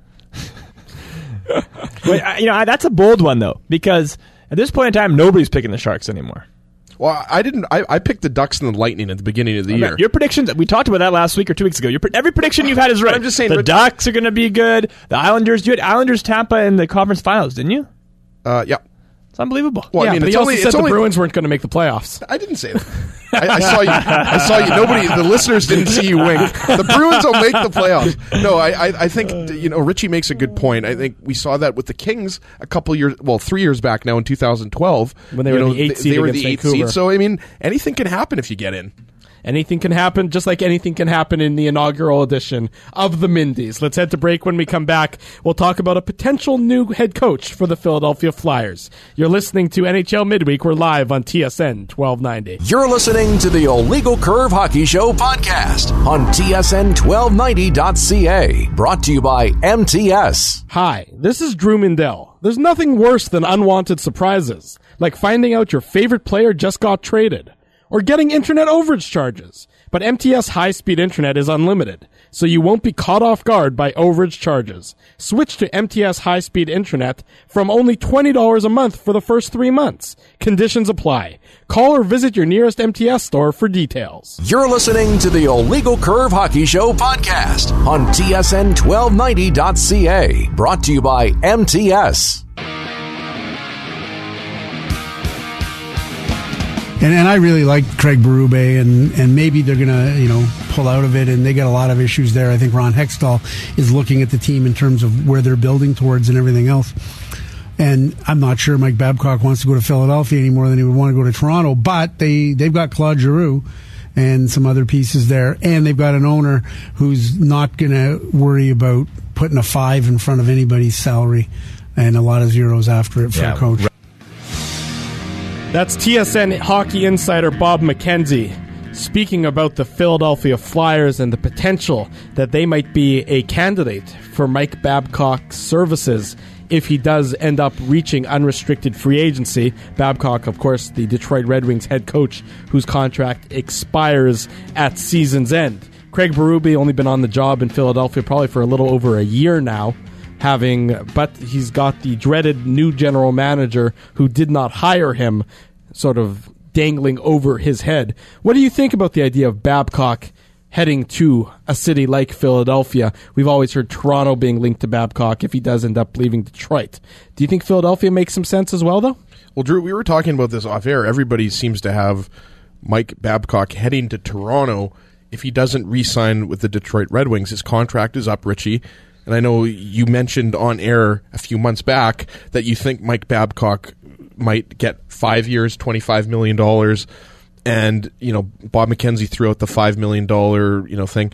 Wait, I, you know, I, that's a bold one, though, because at this point in time, nobody's picking the Sharks anymore.
Well, I didn't. I, I picked the Ducks and the Lightning at the beginning of the okay. year.
Your predictions, we talked about that last week or two weeks ago. Your, every prediction you've had is right.
I'm just saying,
the
but,
Ducks are going to be good. The Islanders, you had Islanders Tampa in the conference finals, didn't you?
Uh, yeah.
It's unbelievable.
Well,
yeah,
I mean, but it's only, said the only, Bruins weren't going to make the playoffs.
I didn't say that. I, I saw you. I saw you. Nobody, the listeners didn't see you wink. The Bruins will make the playoffs. No, I, I, I think you know Richie makes a good point. I think we saw that with the Kings a couple years, well, three years back now in two thousand twelve
when they were
you know,
the eighth seed
they were
against
the eighth
Vancouver.
seed. So I mean, anything can happen if you get in.
Anything can happen, just like anything can happen in the inaugural edition of the Mindies. Let's head to break. When we come back, we'll talk about a potential new head coach for the Philadelphia Flyers. You're listening to N H L Midweek. We're live on T S N twelve ninety.
You're listening to the Illegal Curve Hockey Show podcast on T S N twelve ninety dot C A. Brought to you by M T S.
Hi, this is Drew Mindell. There's nothing worse than unwanted surprises, like finding out your favorite player just got traded, or getting internet overage charges. But M T S high-speed internet is unlimited, so you won't be caught off guard by overage charges. Switch to M T S high-speed internet from only twenty dollars a month for the first three months. Conditions apply. Call or visit your nearest M T S store for details.
You're listening to the Illegal Curve Hockey Show podcast on T S N twelve ninety dot C A. Brought to you by M T S.
And, and I really like Craig Berube, and, and maybe they're going to, you know, pull out of it, and they got a lot of issues there. I think Ron Hextall is looking at the team in terms of where they're building towards and everything else. And I'm not sure Mike Babcock wants to go to Philadelphia any more than he would want to go to Toronto, but they, they've got Claude Giroux and some other pieces there, and they've got an owner who's not going to worry about putting a five in front of anybody's salary and a lot of zeros after it for yeah, a coach. Right.
That's T S N hockey insider Bob McKenzie speaking about the Philadelphia Flyers and the potential that they might be a candidate for Mike Babcock's services if he does end up reaching unrestricted free agency. Babcock, of course, the Detroit Red Wings head coach whose contract expires at season's end. Craig Berube only been on the job in Philadelphia probably for a little over a year now. Having, but he's got the dreaded new general manager who did not hire him sort of dangling over his head. What do you think about the idea of Babcock heading to a city like Philadelphia? We've always heard Toronto being linked to Babcock if he does end up leaving Detroit. Do you think Philadelphia makes some sense as well, though?
Well, Drew, we were talking about this off air. Everybody seems to have Mike Babcock heading to Toronto if he doesn't re-sign with the Detroit Red Wings. His contract is up, Richie. And I know you mentioned on air a few months back that you think Mike Babcock might get five years, twenty-five million dollars. And, you know, Bob McKenzie threw out the five million dollars, you know, thing.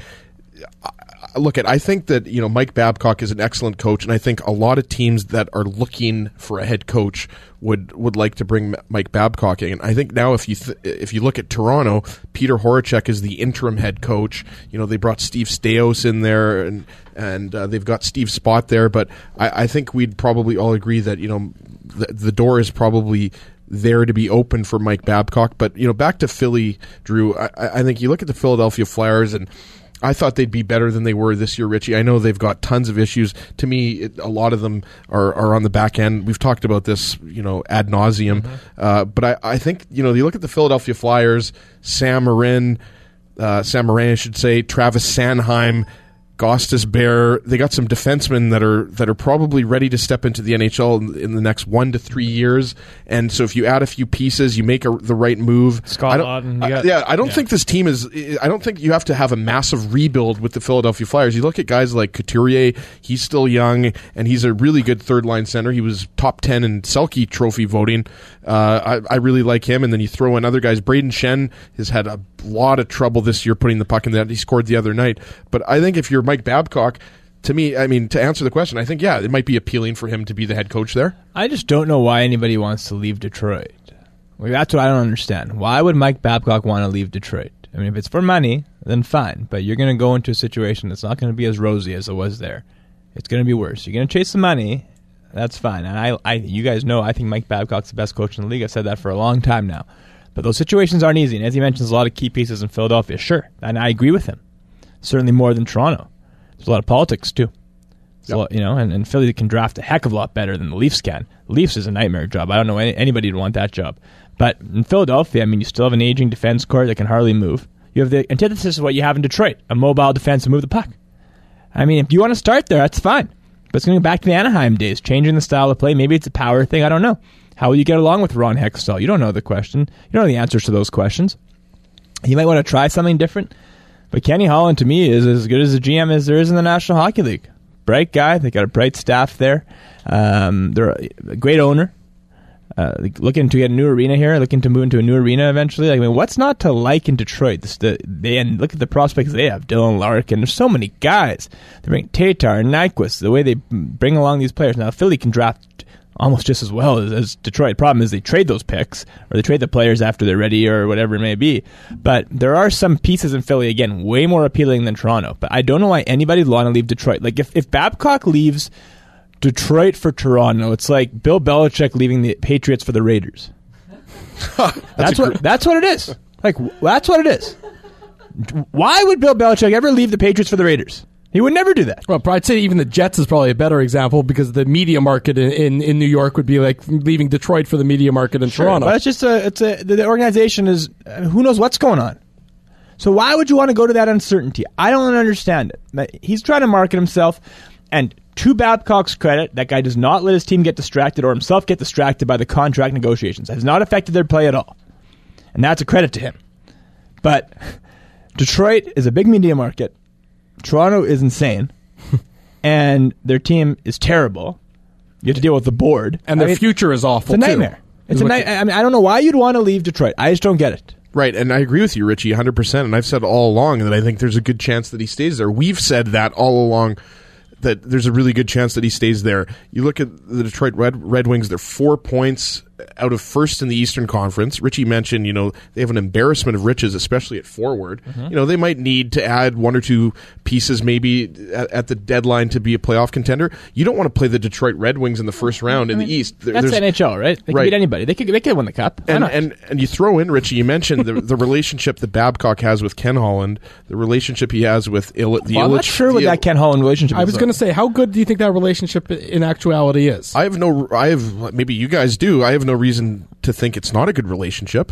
Look, at I think that, you know, Mike Babcock is an excellent coach, and I think a lot of teams that are looking for a head coach would would like to bring Mike Babcock in. I think now if you th- if you look at Toronto, Peter Horacek is the interim head coach. You know, they brought Steve Staios in there, and and uh, they've got Steve Spott there. But I, I think we'd probably all agree that, you know, the, the door is probably there to be open for Mike Babcock. But, you know, back to Philly, Drew, I, I think you look at the Philadelphia Flyers, and I thought they'd be better than they were this year, Richie. I know they've got tons of issues. To me, it, a lot of them are, are on the back end. We've talked about this, you know, ad nauseum. Mm-hmm. Uh, but I, I think, you know, you look at the Philadelphia Flyers, Sam Morin, uh, Sam Morin, I should say, Travis Sanheim, Gostis Bear. They got some defensemen that are that are probably ready to step into the N H L in, in the next one to three years. And so, if you add a few pieces, you make a, the right move.
Scott Laughton,
I, yeah, I don't yeah. think this team is. I don't think you have to have a massive rebuild with the Philadelphia Flyers. You look at guys like Couturier; he's still young, and he's a really good third line center. He was top ten in Selke Trophy voting. Uh, I, I really like him. And then you throw in other guys. Braden Shen has had a lot of trouble this year putting the puck in the net. He scored the other night. But I think if you're Mike Babcock, to me, I mean, to answer the question, I think, yeah, it might be appealing for him to be the head coach there.
I just don't know why anybody wants to leave Detroit. Well, that's what I don't understand. Why would Mike Babcock want to leave Detroit? I mean, if it's for money, then fine. But you're going to go into a situation that's not going to be as rosy as it was there. It's going to be worse. You're going to chase the money. That's fine. And I, I, you guys know I think Mike Babcock's the best coach in the league. I've said that for a long time now. But those situations aren't easy. And as he mentions, there's a lot of key pieces in Philadelphia. Sure. And I agree with him. Certainly more than Toronto. There's a lot of politics, too. Yep. A lot, you know, and, and Philly can draft a heck of a lot better than the Leafs can. The Leafs is a nightmare job. I don't know any, anybody would want that job. But in Philadelphia, I mean, you still have an aging defense core that can hardly move. You have the antithesis of what you have in Detroit, a mobile defense to move the puck. I mean, if you want to start there, that's fine. But it's going to go back to the Anaheim days, changing the style of play. Maybe it's a power thing. I don't know. How will you get along with Ron Hextall? You don't know the question. You don't know the answers to those questions. You might want to try something different. But Kenny Holland, to me, is as good as a G M as there is in the National Hockey League. Bright guy. They got a bright staff there. Um, they're a great owner. Uh, looking to get a new arena here. Looking to move into a new arena eventually. Like, I mean, what's not to like in Detroit? This, the, they and look at the prospects they have. Dylan Larkin. There's so many guys. They bring Tatar and Nyquist. The way they bring along these players. Now, Philly can draft almost just as well as, as Detroit. Problem is they trade those picks, or they trade the players after they're ready, or whatever it may be. But there are some pieces in Philly, again, way more appealing than Toronto. But I don't know why anybody would want to leave Detroit. Like, if, if Babcock leaves Detroit for Toronto, it's like Bill Belichick leaving the Patriots for the Raiders. that's that's what gr- that's what it is. Like, that's what it is. Why would Bill Belichick ever leave the Patriots for the Raiders? He would never do that.
Well, I'd say even the Jets is probably a better example, because the media market in, in, in New York would be like leaving Detroit for the media market in sure, Toronto.
But it's just a, it's a, the organization is, uh, who knows what's going on. So why would you want to go to that uncertainty? I don't understand it. He's trying to market himself, and to Babcock's credit, that guy does not let his team get distracted or himself get distracted by the contract negotiations. It has not affected their play at all. And that's a credit to him. But Detroit is a big media market. Toronto is insane, and their team is terrible. You have to deal with the board,
and their
I mean,
future is awful.
It's a nightmare.
Too.
It's a night. I mean, I don't know why you'd want to leave Detroit. I just don't get it.
Right, and I agree with you, Richie, one hundred percent. And I've said all along that I think there's a good chance that he stays there. We've said that all along, that there's a really good chance that he stays there. You look at the Detroit Red, Red Wings; they're four points out of first in the Eastern Conference. Richie mentioned, you know, they have an embarrassment of riches, especially at forward. Mm-hmm. You know, they might need to add one or two pieces maybe at, at the deadline to be a playoff contender. You don't want to play the Detroit Red Wings in the first round in I mean, the East.
There, that's the N H L, right? They can right. beat anybody. They could they could win the cup.
And, and and you throw in, Richie, you mentioned the, the relationship that Babcock has with Ken Holland, the relationship he has with Il- the
well, I'm
Illich,
not sure what that Ken Holland relationship is.
I was going to say, how good do you think that relationship in actuality is?
I have no, I have, maybe you guys do, I have no reason to think it's not a good relationship.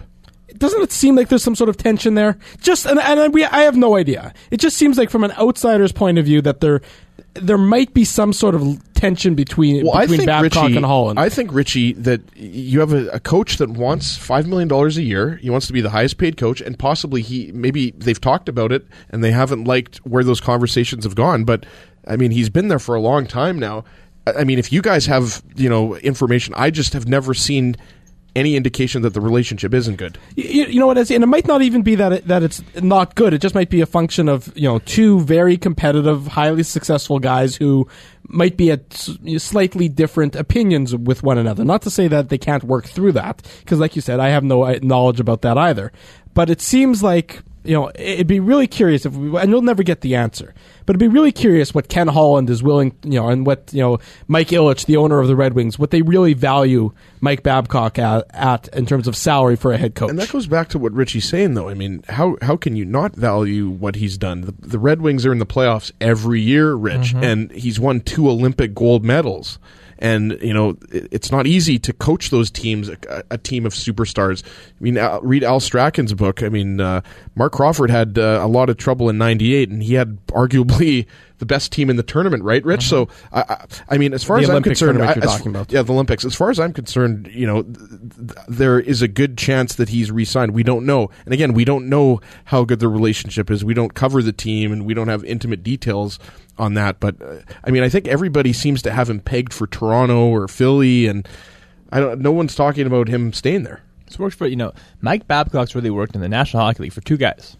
doesn't it seem like there's some sort of tension there? Just and, and we, I have no idea. It just seems like from an outsider's point of view that there there might be some sort of tension between
well,
between
I think
Babcock
Richie,
and Holland.
I think, Richie, that you have a, a coach that wants five million dollars a year. He wants to be the highest paid coach, and possibly he maybe they've talked about it and they haven't liked where those conversations have gone. But I mean, he's been there for a long time now. I mean, if you guys have you know information, I just have never seen any indication that the relationship isn't good.
You, you know what? And it might not even be that it, that it's not good. It just might be a function of you know two very competitive, highly successful guys who might be at slightly different opinions with one another. Not to say that they can't work through that, because like you said, I have no knowledge about that either. But it seems like you know it'd be really curious if we, and you'll never get the answer. But it'd be really curious what Ken Holland is willing, you know, and what, you know, Mike Ilitch, the owner of the Red Wings, what they really value Mike Babcock at, at in terms of salary for a head coach.
And that goes back to what Richie's saying, though. I mean, how how can you not value what he's done? The, the Red Wings are in the playoffs every year, Rich, mm-hmm. and he's won two Olympic gold medals. And, you know, it's not easy to coach those teams, a, a team of superstars. I mean, Al, read Al Strachan's book. I mean, uh, Mark Crawford had uh, a lot of trouble in ninety-eight, and he had arguably the best team in the tournament, right, Rich? Mm-hmm. So, I, I, I mean, as far
the
as
Olympic
I'm concerned,
tournament
I,
you're
as,
talking about.
yeah, the Olympics. As far as I'm concerned, you know, th- th- there is a good chance that he's re-signed. We don't know. And again, we don't know how good the relationship is. We don't cover the team, and we don't have intimate details on that. But uh, I mean, I think everybody seems to have him pegged for Toronto or Philly, and I don't. No one's talking about him staying there.
It's worked for you know Mike Babcock's really worked in the National Hockey League for two guys.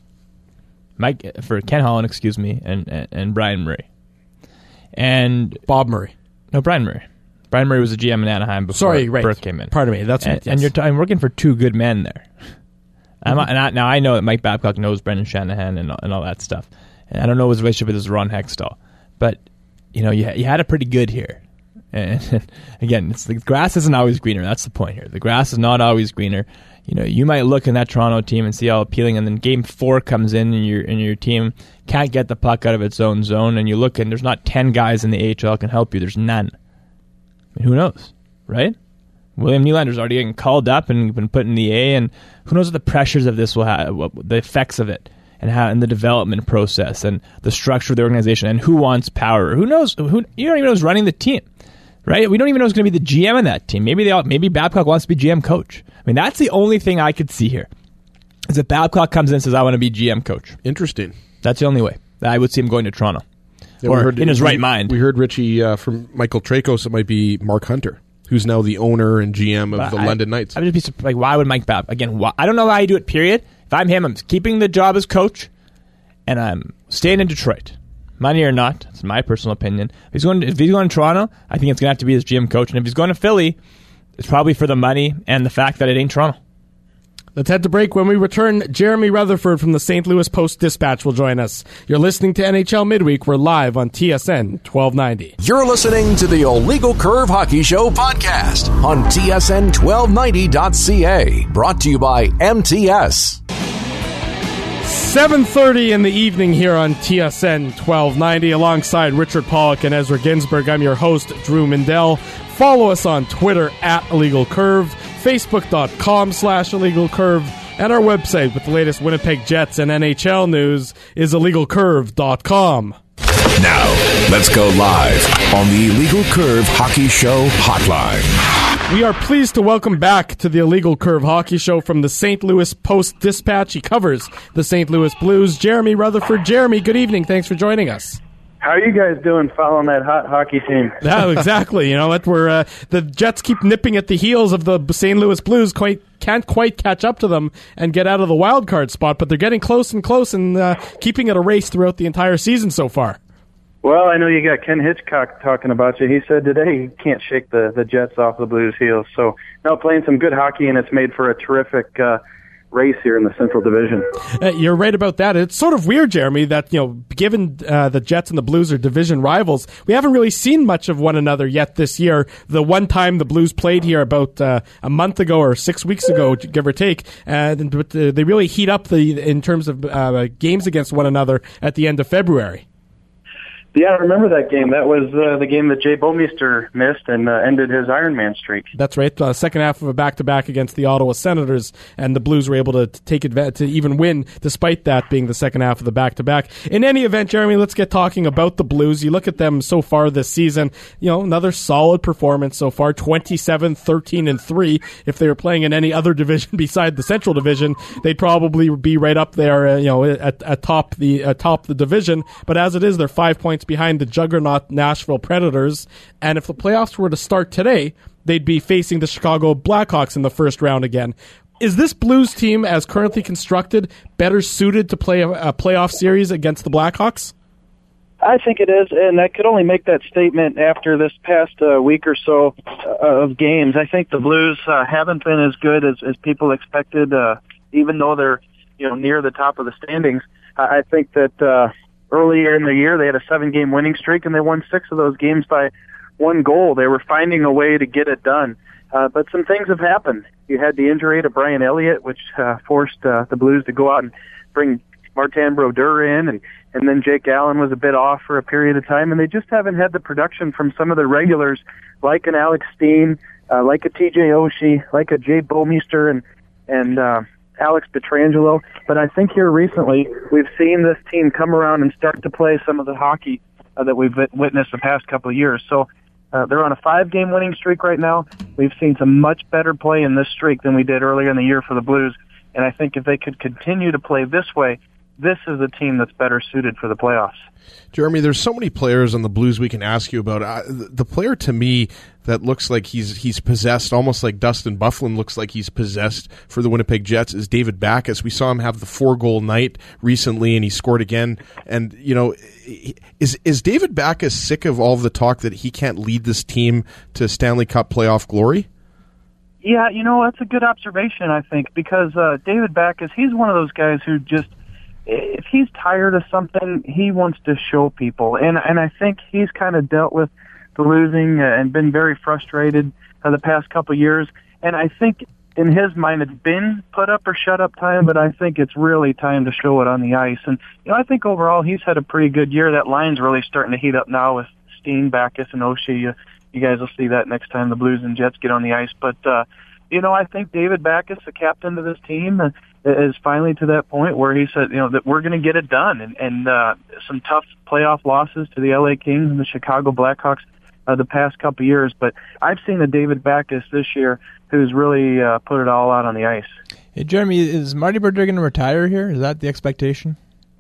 Mike for Ken Holland, excuse me, and and, and Brian Murray, and
Bob Murray.
No, Brian Murray. Brian Murray was a G M in Anaheim before
Sorry, right.
Berth came in.
Pardon me. That's
and,
right, yes.
and you're t- I'm working for two good men there. I'm not, and I, now I know that Mike Babcock knows Brendan Shanahan and and all that stuff. And I don't know his relationship with his Ron Hextall, but you know you you had it pretty good here. And again, it's the grass isn't always greener. That's the point here. The grass is not always greener. You know, you might look in that Toronto team and see how appealing, and then Game Four comes in, and your and your team can't get the puck out of its own zone, and you look and there's not ten guys in the A H L can help you. There's none. I mean, who knows, right? William Nylander's already getting called up and been put in the A, and who knows what the pressures of this will have, what, the effects of it, and how in the development process and the structure of the organization, and who wants power. Who knows? Who you don't even know who's running the team, right? We don't even know who's going to be the G M in that team. Maybe they all, maybe Babcock wants to be G M coach. I mean, that's the only thing I could see here. Is that Babcock comes in and says, "I want to be G M coach."
Interesting.
That's the only way that I would see him going to Toronto,
yeah,
or
heard,
in his
we,
right mind.
We heard Richie uh, from Michael Tracos. It might be Mark Hunter, who's now the owner and G M of
but
the
I,
London Knights.
I would just be like, why would Mike Babcock again? Why, I don't know how you do it. Period. If I'm him, I'm keeping the job as coach, and I'm staying in Detroit. Money or not, it's my personal opinion. If he's going, to, if he's going to Toronto, I think it's going to have to be his G M coach, and if he's going to Philly, it's probably for the money and the fact that it ain't Toronto.
Let's head to break. When we return, Jeremy Rutherford from the Saint Louis Post-Dispatch will join us. You're listening to N H L Midweek. We're live on T S N twelve ninety.
You're listening to the Illegal Curve Hockey Show podcast on T S N twelve ninety dot C A. Brought to you by M T S.
seven thirty in the evening here on T S N twelve ninety alongside Richard Pollock and Ezra Ginsburg. I'm your host, Drew Mindell. Follow us on Twitter at Illegal Curve, Facebook.com slash Illegal Curve, and our website with the latest Winnipeg Jets and N H L news is illegal curve dot com.
Now, let's go live on the Illegal Curve Hockey Show hotline.
We are pleased to welcome back to the Illegal Curve Hockey Show from the Saint Louis Post-Dispatch. He covers the Saint Louis Blues, Jeremy Rutherford. Jeremy, good evening. Thanks for joining us.
How are you guys doing following that hot hockey team?
Yeah, exactly. You know what? We're uh, the Jets keep nipping at the heels of the Saint Louis Blues. Quite can't quite catch up to them and get out of the wild card spot, but they're getting close and close and uh, keeping it a race throughout the entire season so far.
Well, I know you got Ken Hitchcock talking about you. He said today he can't shake the, the Jets off the Blues' heels. So, no, playing some good hockey, and it's made for a terrific uh, race here in the Central Division.
Uh, you're right about that. It's sort of weird, Jeremy, that, you know, given uh, the Jets and the Blues are division rivals, we haven't really seen much of one another yet this year. The one time the Blues played here about uh, a month ago or six weeks ago, give or take, and but, uh, they really heat up the in terms of uh, games against one another at the end of February.
Yeah, I remember that game. That was uh, the game that Jay Bomeister missed and uh, ended his Ironman streak.
That's right. Uh, second half of a back-to-back against the Ottawa Senators, and the Blues were able to take advantage to even win, despite that being the second half of the back-to-back. In any event, Jeremy, let's get talking about the Blues. You look at them so far this season. You know, another solid performance so far. twenty-seven, thirteen, and three. If they were playing in any other division beside the Central Division, they'd probably be right up there. Uh, you know, at, at top the atop the division. But as it is, they're five points behind the juggernaut Nashville Predators, and if the playoffs were to start today, they'd be facing the Chicago Blackhawks in the first round again. Is this Blues team, as currently constructed, better suited to play a, a playoff series against the Blackhawks?
I think it is, and I could only make that statement after this past uh, week or so uh, of games. I think the Blues uh, haven't been as good as, as people expected, uh, even though they're you know near the top of the standings. I, I think that uh, earlier in the year, they had a seven-game winning streak, and they won six of those games by one goal. They were finding a way to get it done. Uh, but some things have happened. You had the injury to Brian Elliott, which uh, forced uh, the Blues to go out and bring Martin Brodeur in, and, and then Jake Allen was a bit off for a period of time, and they just haven't had the production from some of the regulars, like an Alex Steen, uh, like a T J Oshie, like a Jay Bomeister, and, and uh, Alex Pietrangelo. But I think here recently we've seen this team come around and start to play some of the hockey uh, that we've witnessed the past couple of years. So uh, they're on a five-game winning streak right now. We've seen some much better play in this streak than we did earlier in the year for the Blues. And I think if they could continue to play this way, this is a team that's better suited for the playoffs.
Jeremy, there's so many players on the Blues we can ask you about. Uh, the player to me that looks like he's he's possessed, almost like Dustin Byfuglien looks like he's possessed for the Winnipeg Jets, is David Backes. We saw him have the four-goal night recently, and he scored again. And, you know, is is David Backes sick of all of the talk that he can't lead this team to Stanley Cup playoff glory?
Yeah, you know, that's a good observation, I think, because uh, David Backes, he's one of those guys who just, if he's tired of something, he wants to show people. And and I think he's kind of dealt with the losing uh, and been very frustrated uh, the past couple of years. And I think in his mind it's been put up or shut up time, but I think it's really time to show it on the ice. And, you know, I think overall he's had a pretty good year. That line's really starting to heat up now with Steen, Backes, and Oshie. You, you guys will see that next time the Blues and Jets get on the ice. But, uh, you know, I think David Backes, the captain of this team, uh, is finally to that point where he said, you know, that we're going to get it done. And, and uh, some tough playoff losses to the L A Kings and the Chicago Blackhawks uh, the past couple of years. But I've seen a David Backes this year who's really uh, put it all out on the ice.
Hey, Jeremy, is Marty Brodeur going to retire here? Is that the expectation?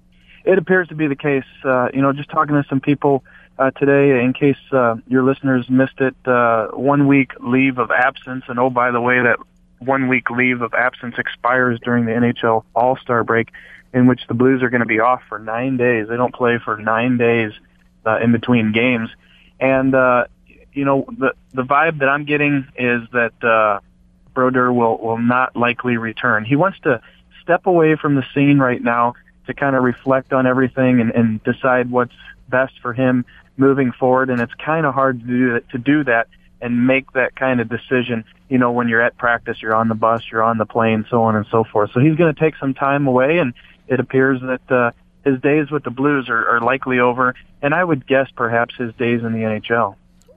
It appears to be the case. Uh, you know, just talking to some people uh, today, in case uh, your listeners missed it, uh, one week leave of absence. And oh, by the way, that one week leave of absence expires during the N H L All-Star break, in which the Blues are going to be off for nine days. They don't play for nine days uh, in between games. And, uh, you know, the the vibe that I'm getting is that uh, Brodeur will, will not likely return. He wants to step away from the scene right now to kind of reflect on everything and, and decide what's best for him moving forward. And it's kind of hard to do that, to do that and make that kind of decision, you know, when you're at practice, you're on the bus, you're on the plane, so on and so forth. So he's going to take some time away, and it appears that uh, his days with the Blues are, are likely over, and I would guess perhaps his days in the N H L.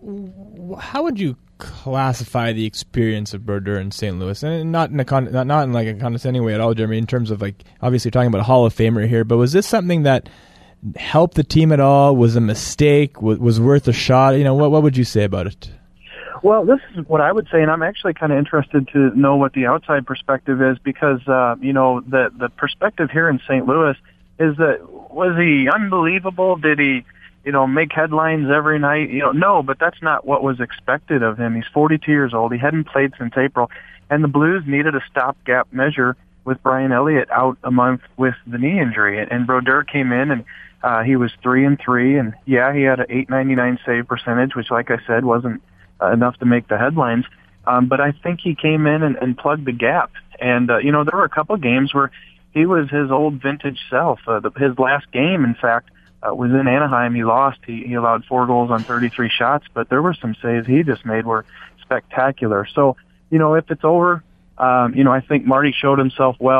How would you classify the experience of Brodeur in Saint Louis? And not in a con- not, not in like a condescending way at all, Jeremy, in terms of, like, obviously talking about a Hall of Famer here, but was this something that helped the team at all? Was a mistake? Was, was worth a shot? You know, what what would you say about it?
Well, this is what I would say, and I'm actually kind of interested to know what the outside perspective is, because, uh, you know, the the perspective here in Saint Louis is that, was he unbelievable? Did he, you know, make headlines every night? You know, no, but that's not what was expected of him. He's forty-two years old. He hadn't played since April, and the Blues needed a stopgap measure with Brian Elliott out a month with the knee injury. And, and Brodeur came in, and uh, he was three and three, and yeah, he had an eight ninety-nine save percentage, which, like I said, wasn't uh, enough to make the headlines. Um, but I think he came in and, and plugged the gap. And uh, you know, there were a couple of games where he was his old vintage self. Uh, the, his last game, in fact, uh, was in Anaheim. He lost. He, he allowed four goals on thirty-three shots, but there were some saves he just made were spectacular. So, you know, if it's over, um, you know, I think Marty showed himself well.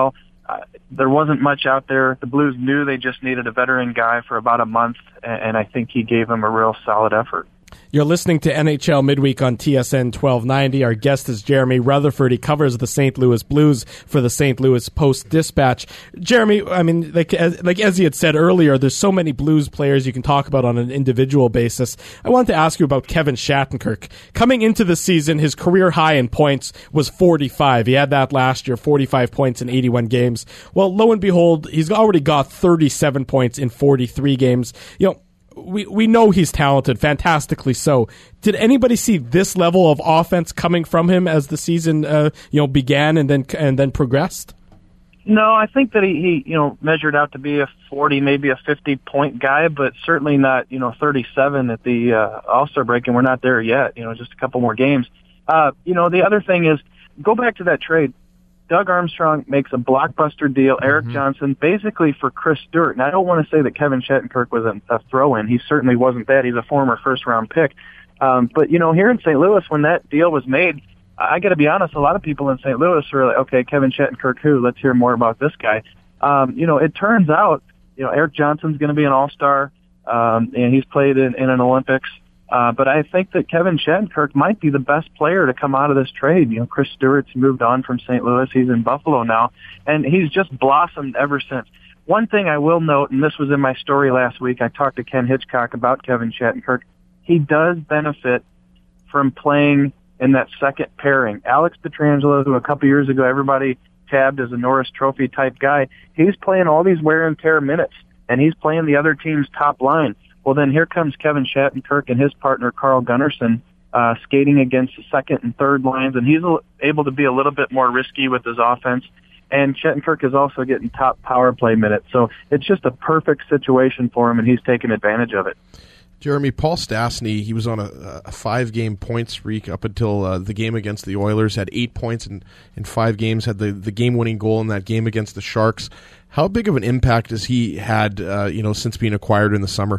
uh, there wasn't much out there. The Blues knew they just needed a veteran guy for about a month, and, and I think he gave them a real solid effort.
You're listening to N H L Midweek on T S N twelve ninety. Our guest is Jeremy Rutherford. He covers the Saint Louis Blues for the Saint Louis Post-Dispatch. Jeremy, I mean, like as, like as he had said earlier, there's so many Blues players you can talk about on an individual basis. I wanted to ask you about Kevin Shattenkirk. Coming into the season, his career high in points was forty-five. He had that last year, forty-five points in eighty-one games. Well, lo and behold, he's already got thirty-seven points in forty-three games. You know, We we know he's talented, fantastically so. Did anybody see this level of offense coming from him as the season uh, you know began and then and then progressed?
No, I think that he, he you know measured out to be a forty, maybe a fifty point guy, but certainly not you know thirty-seven at the uh, All-Star break, and we're not there yet. You know, just a couple more games. Uh, you know, the other thing is, go back to that trade. Doug Armstrong makes a blockbuster deal, Eric mm-hmm. Johnson, basically for Chris Stewart. And I don't want to say that Kevin Shattenkirk was a, a throw-in. He certainly wasn't that. He's a former first-round pick. Um, but, you know, here in Saint Louis, when that deal was made, I got to be honest, a lot of people in Saint Louis were like, okay, Kevin Shattenkirk who? Let's hear more about this guy. Um, you know, it turns out, you know, Eric Johnson's going to be an all-star, um, and he's played in, in an Olympics. Uh, but I think that Kevin Shattenkirk might be the best player to come out of this trade. You know, Chris Stewart's moved on from Saint Louis. He's in Buffalo now, and he's just blossomed ever since. One thing I will note, and this was in my story last week, I talked to Ken Hitchcock about Kevin Shattenkirk. He does benefit from playing in that second pairing. Alex Pietrangelo, who a couple years ago everybody tabbed as a Norris Trophy type guy, he's playing all these wear and tear minutes, and he's playing the other team's top line. Well, then here comes Kevin Shattenkirk and his partner, Carl Gunnarsson, uh, skating against the second and third lines, and he's able to be a little bit more risky with his offense. And Shattenkirk is also getting top power play minutes. So it's just a perfect situation for him, and he's taking advantage of it.
Jeremy, Paul Stastny, he was on a, a five-game point streak up until uh, the game against the Oilers, had eight points in, in five games, had the, the game-winning goal in that game against the Sharks. How big of an impact has he had uh, you know, since being acquired in the summer?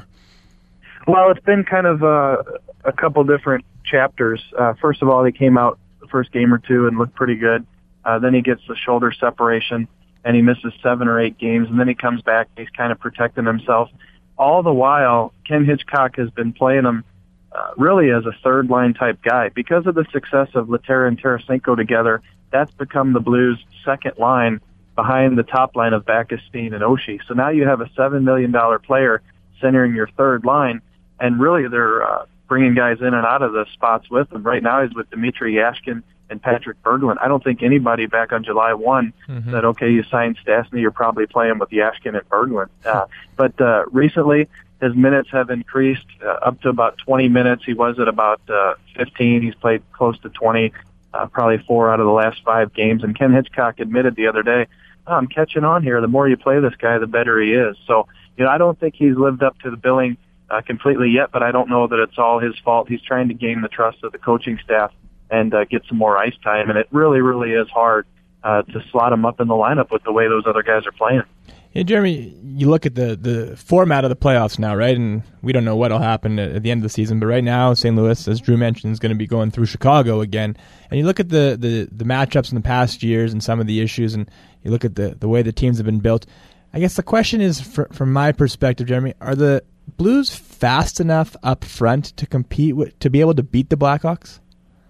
Well, it's been kind of uh, a couple different chapters. Uh, first of all, he came out the first game or two and looked pretty good. Uh, then he gets the shoulder separation, and he misses seven or eight games, and then he comes back. He's kind of protecting himself. All the while, Ken Hitchcock has been playing him uh, really as a third-line type guy. Because of the success of Lehtera and Tarasenko together, that's become the Blues' second line behind the top line of Backes, Steen, and Oshie. So now you have a seven million dollars player centering your third line. And really, they're uh, bringing guys in and out of the spots with him. Right now, he's with Dmitry Yashkin and Patrick Berglund. I don't think anybody back on July first mm-hmm. said, okay, you signed Stastny, you're probably playing with Yashkin and Berglund. Uh, but uh, recently, his minutes have increased uh, up to about twenty minutes. He was at about uh, fifteen. He's played close to twenty, uh, probably four out of the last five games. And Ken Hitchcock admitted the other day, oh, I'm catching on here. The more you play this guy, the better he is. So, you know, I don't think he's lived up to the billing Uh, completely yet, but I don't know that it's all his fault. He's trying to gain the trust of the coaching staff and uh, get some more ice time, and it really, really is hard uh, to slot him up in the lineup with the way those other guys are playing.
Yeah, Jeremy, you look at the, the format of the playoffs now, right? And we don't know what will happen at, at the end of the season, but right now, Saint Louis, as Drew mentioned, is going to be going through Chicago again. And you look at the, the, the matchups in the past years and some of the issues, and you look at the, the way the teams have been built. I guess the question is, for, from my perspective, Jeremy, are the Blues fast enough up front to compete with, to be able to beat the Blackhawks?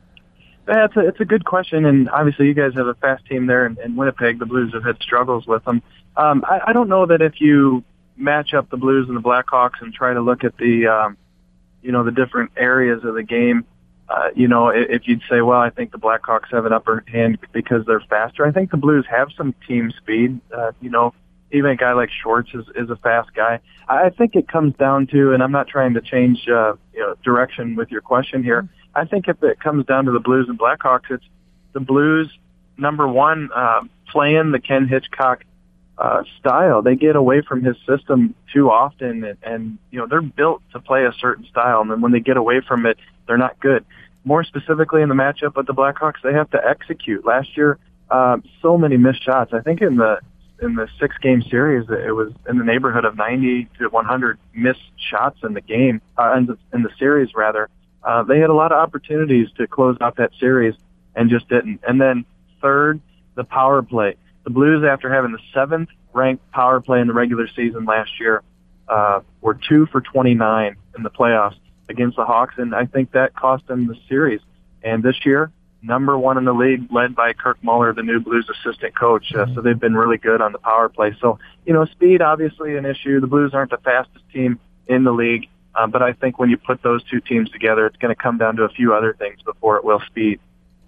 That's a, it's a good question, and obviously you guys have a fast team there in, in Winnipeg. The Blues have had struggles with them. Um, I, I don't know that if you match up the Blues and the Blackhawks and try to look at the, um, you know, the different areas of the game, uh, you know, if, if you'd say, well, I think the Blackhawks have an upper hand because they're faster. I think the Blues have some team speed, uh, you know, even a guy like Schwartz is, is a fast guy. I think it comes down to, and I'm not trying to change uh, you know, direction with your question here. I think if it comes down to the Blues and Blackhawks, it's the Blues, number one, uh, playing the Ken Hitchcock uh, style. They get away from his system too often, and, and you know they're built to play a certain style, and then when they get away from it, they're not good. More specifically in the matchup with the Blackhawks, they have to execute. Last year, uh, so many missed shots. I think in the in the six-game series, it was in the neighborhood of ninety to one hundred missed shots in the game, uh, in, the, in the series, rather. Uh, they had a lot of opportunities to close out that series and just didn't. And then third, the power play. The Blues, after having the seventh ranked power play in the regular season last year, uh, were two for twenty-nine in the playoffs against the Hawks, and I think that cost them the series. And this year, number one in the league, led by Kirk Muller, the new Blues assistant coach. Uh, so they've been really good on the power play. So, you know, speed, obviously an issue. The Blues aren't the fastest team in the league, uh, but I think when you put those two teams together, it's going to come down to a few other things before it will speed.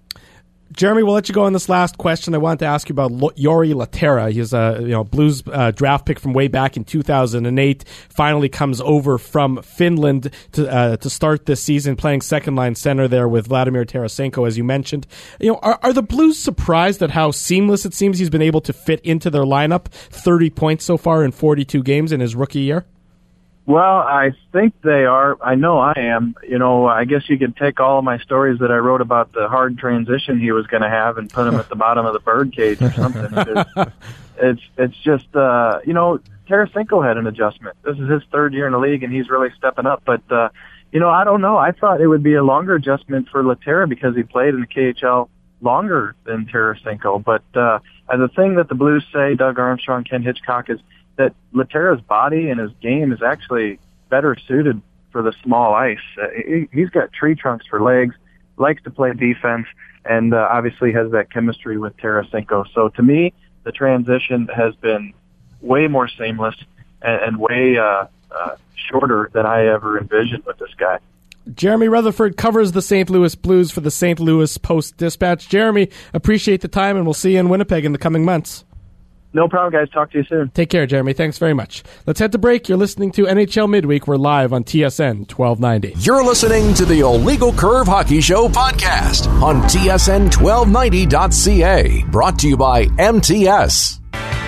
Jeremy, we'll let you go on this last question. I wanted to ask you about Lo- Jori Lehtera. He's a you know Blues uh, draft pick from way back in two thousand eight. Finally comes over from Finland to uh, to start this season, playing second line center there with Vladimir Tarasenko, as you mentioned. You know, are, are the Blues surprised at how seamless it seems he's been able to fit into their lineup? Thirty points so far in forty-two games in his rookie year.
Well, I think they are. I know I am. You know, I guess you could take all of my stories that I wrote about the hard transition he was going to have and put him at the bottom of the birdcage or something. It's, it's it's just, uh, you know, Tarasenko had an adjustment. This is his third year in the league, and he's really stepping up. But, uh, you know, I don't know. I thought it would be a longer adjustment for Lehtera because he played in the K H L longer than Tarasenko. But uh, the thing that the Blues say, Doug Armstrong, Ken Hitchcock, is that Lehtera's body and his game is actually better suited for the small ice. Uh, he, he's got tree trunks for legs, likes to play defense, and uh, obviously has that chemistry with Tarasenko. So to me, the transition has been way more seamless and, and way uh, uh, shorter than I ever envisioned with this guy.
Jeremy Rutherford covers the Saint Louis Blues for the Saint Louis Post-Dispatch. Jeremy, appreciate the time, and we'll see you in Winnipeg in the coming months.
No problem, guys. Talk to you soon.
Take care, Jeremy. Thanks very much. Let's head to break. You're listening to N H L Midweek. We're live on T S N twelve ninety.
You're listening to the Illegal Curve Hockey Show podcast on T S N twelve ninety dot C A. Brought to you by M T S.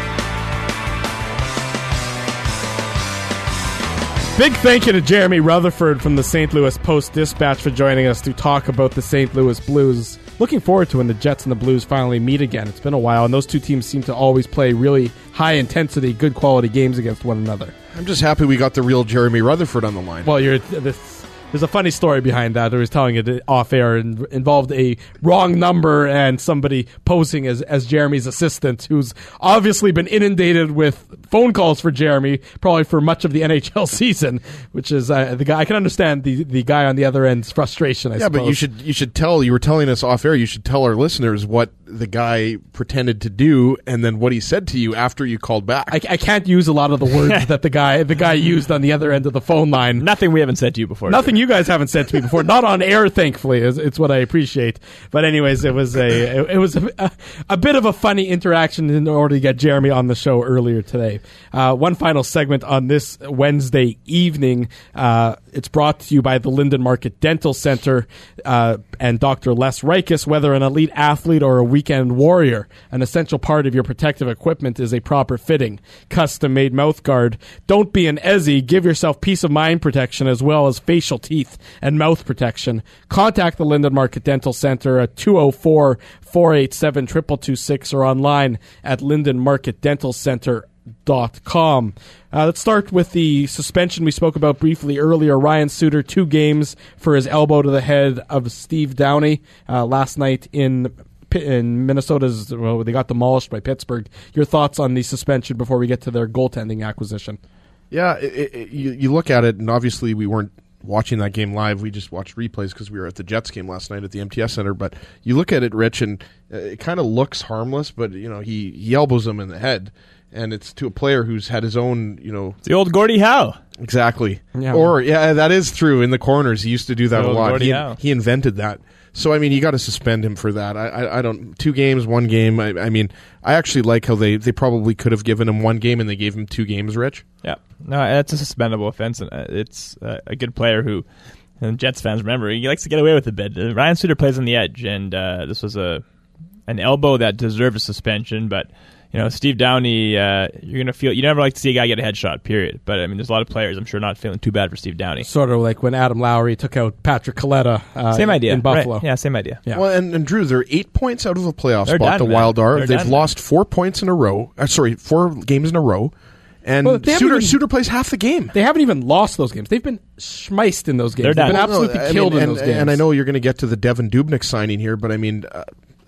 Big thank you to Jeremy Rutherford from the Saint Louis Post-Dispatch for joining us to talk about the Saint Louis Blues. Looking forward to when the Jets and the Blues finally meet again. It's been a while, and those two teams seem to always play really high-intensity, good-quality games against one another.
I'm just happy we got the real Jeremy Rutherford on the line.
Well, you're... This, There's a funny story behind that. I was telling it off air and involved a wrong number and somebody posing as, as Jeremy's assistant, who's obviously been inundated with phone calls for Jeremy, probably for much of the N H L season. Which is uh, the guy. I can understand the, the guy on the other end's frustration. I
yeah,
suppose.
but you should you should tell. You were telling us off air. You should tell our listeners what the guy pretended to do and then what he said to you after you called back.
I, I can't use a lot of the words that the guy the guy used on the other end of the phone line.
Nothing we haven't said to you before.
Nothing you guys haven't said to me before. Not on air, thankfully. Is it's what I appreciate. But anyways, it was a it, it was a, a, a bit of a funny interaction in order to get Jeremy on the show earlier today. Uh, one final segment on this Wednesday evening. Uh, it's brought to you by the Linden Market Dental Center uh, and Doctor Les Reiches. Whether an elite athlete or a weekend warrior, an essential part of your protective equipment is a proper fitting, custom-made mouth guard. Don't be an Ezzy. Give yourself peace of mind protection as well as facial teeth and mouth protection. Contact the Linden Market Dental Center at two oh four, four eight seven, two two two six or online at linden market dental center dot com. Uh, let's start with the suspension we spoke about briefly earlier. Ryan Suter, two games for his elbow to the head of Steve Downey uh, last night in in Minnesota's. Well, they got demolished by Pittsburgh. Your thoughts on the suspension before we get to their goaltending acquisition?
Yeah, it, it, you, you look at it, and obviously we weren't watching that game live. We just watched replays because we were at the Jets game last night at the M T S Center. But you look at it, Rich, and uh, it kind of looks harmless, but you know he, he elbows him in the head. And it's to a player who's had his own, you know...
It's the old Gordie Howe.
Exactly.
Yeah.
Or, yeah, that is true. In the corners, he used to do that
The
a lot.
Gordie
He,
Howe.
he invented that. So, I mean, you got to suspend him for that. I, I, I don't... Two games, one game. I, I mean, I actually like how they, they probably could have given him one game and they gave him two games, Rich.
Yeah. No, that's a suspendable offense. And uh, it's uh, a good player who... And Jets fans remember, he likes to get away with a bit. Uh, Ryan Suter plays on the edge, and uh, this was a an elbow that deserved a suspension, but... You know, Steve Downey, uh, you're going to feel... You never like to see a guy get a headshot, period. But, I mean, there's a lot of players, I'm sure, not feeling too bad for Steve Downey.
Sort of like when Adam Lowry took out Patrick Coletta uh,
same idea.
in Buffalo.
Right. Yeah, same idea.
Yeah.
Well, and, and Drew, they're eight points out of a playoff
They're
spot,
done,
the
man.
Wild are.
They're
They've
done,
lost four points in a row. Uh, sorry, four games in a row. And
Well, they haven't
Suter,
even-
Suter plays half the game.
They haven't even lost those games. They've been schmeiced in those games.
They're
They've
done.
been
Well,
absolutely
No, I
killed
mean,
in
and,
those games.
And I know you're going to get to the Devin Dubnyk signing here, but I mean... Uh,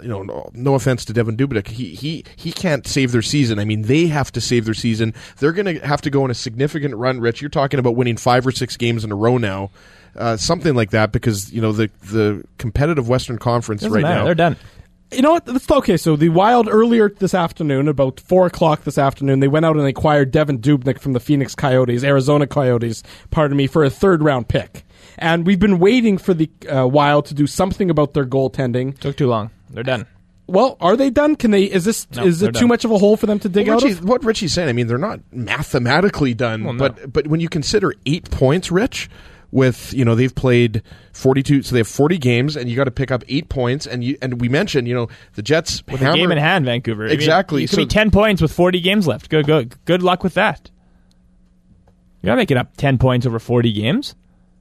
you know, no, no offense to Devin Dubnyk, he he he can't save their season. I mean, they have to save their season. They're going to have to go on a significant run. Rich, you're talking about winning five or six games in a row now, uh, something like that, because you know the the competitive Western Conference
Doesn't
right
matter.
now.
They're done.
You know what? Let's, okay, so the Wild earlier this afternoon, about four o'clock this afternoon, they went out and acquired Devin Dubnyk from the Phoenix Coyotes, Arizona Coyotes, pardon me, for a third-round pick. And we've been waiting for the uh, Wild to do something about their goaltending.
Took too long. They're done.
Well, are they done? Can they? Is this
No,
is it
they're
too
done.
much of a hole for them to dig
Well,
out
Richie,
of?
what Richie's saying, I mean, they're not mathematically done,
Well, no.
but but when you consider eight points, Rich, with, you know, they've played forty-two, so they have forty games, and you got to pick up eight points, and you and we mentioned, you know, the Jets
With
hammer,
a game in hand, Vancouver. I mean,
Exactly.
it could
So-
be ten points with forty games left. Good, good, good luck with that. You're not making up ten points over forty games.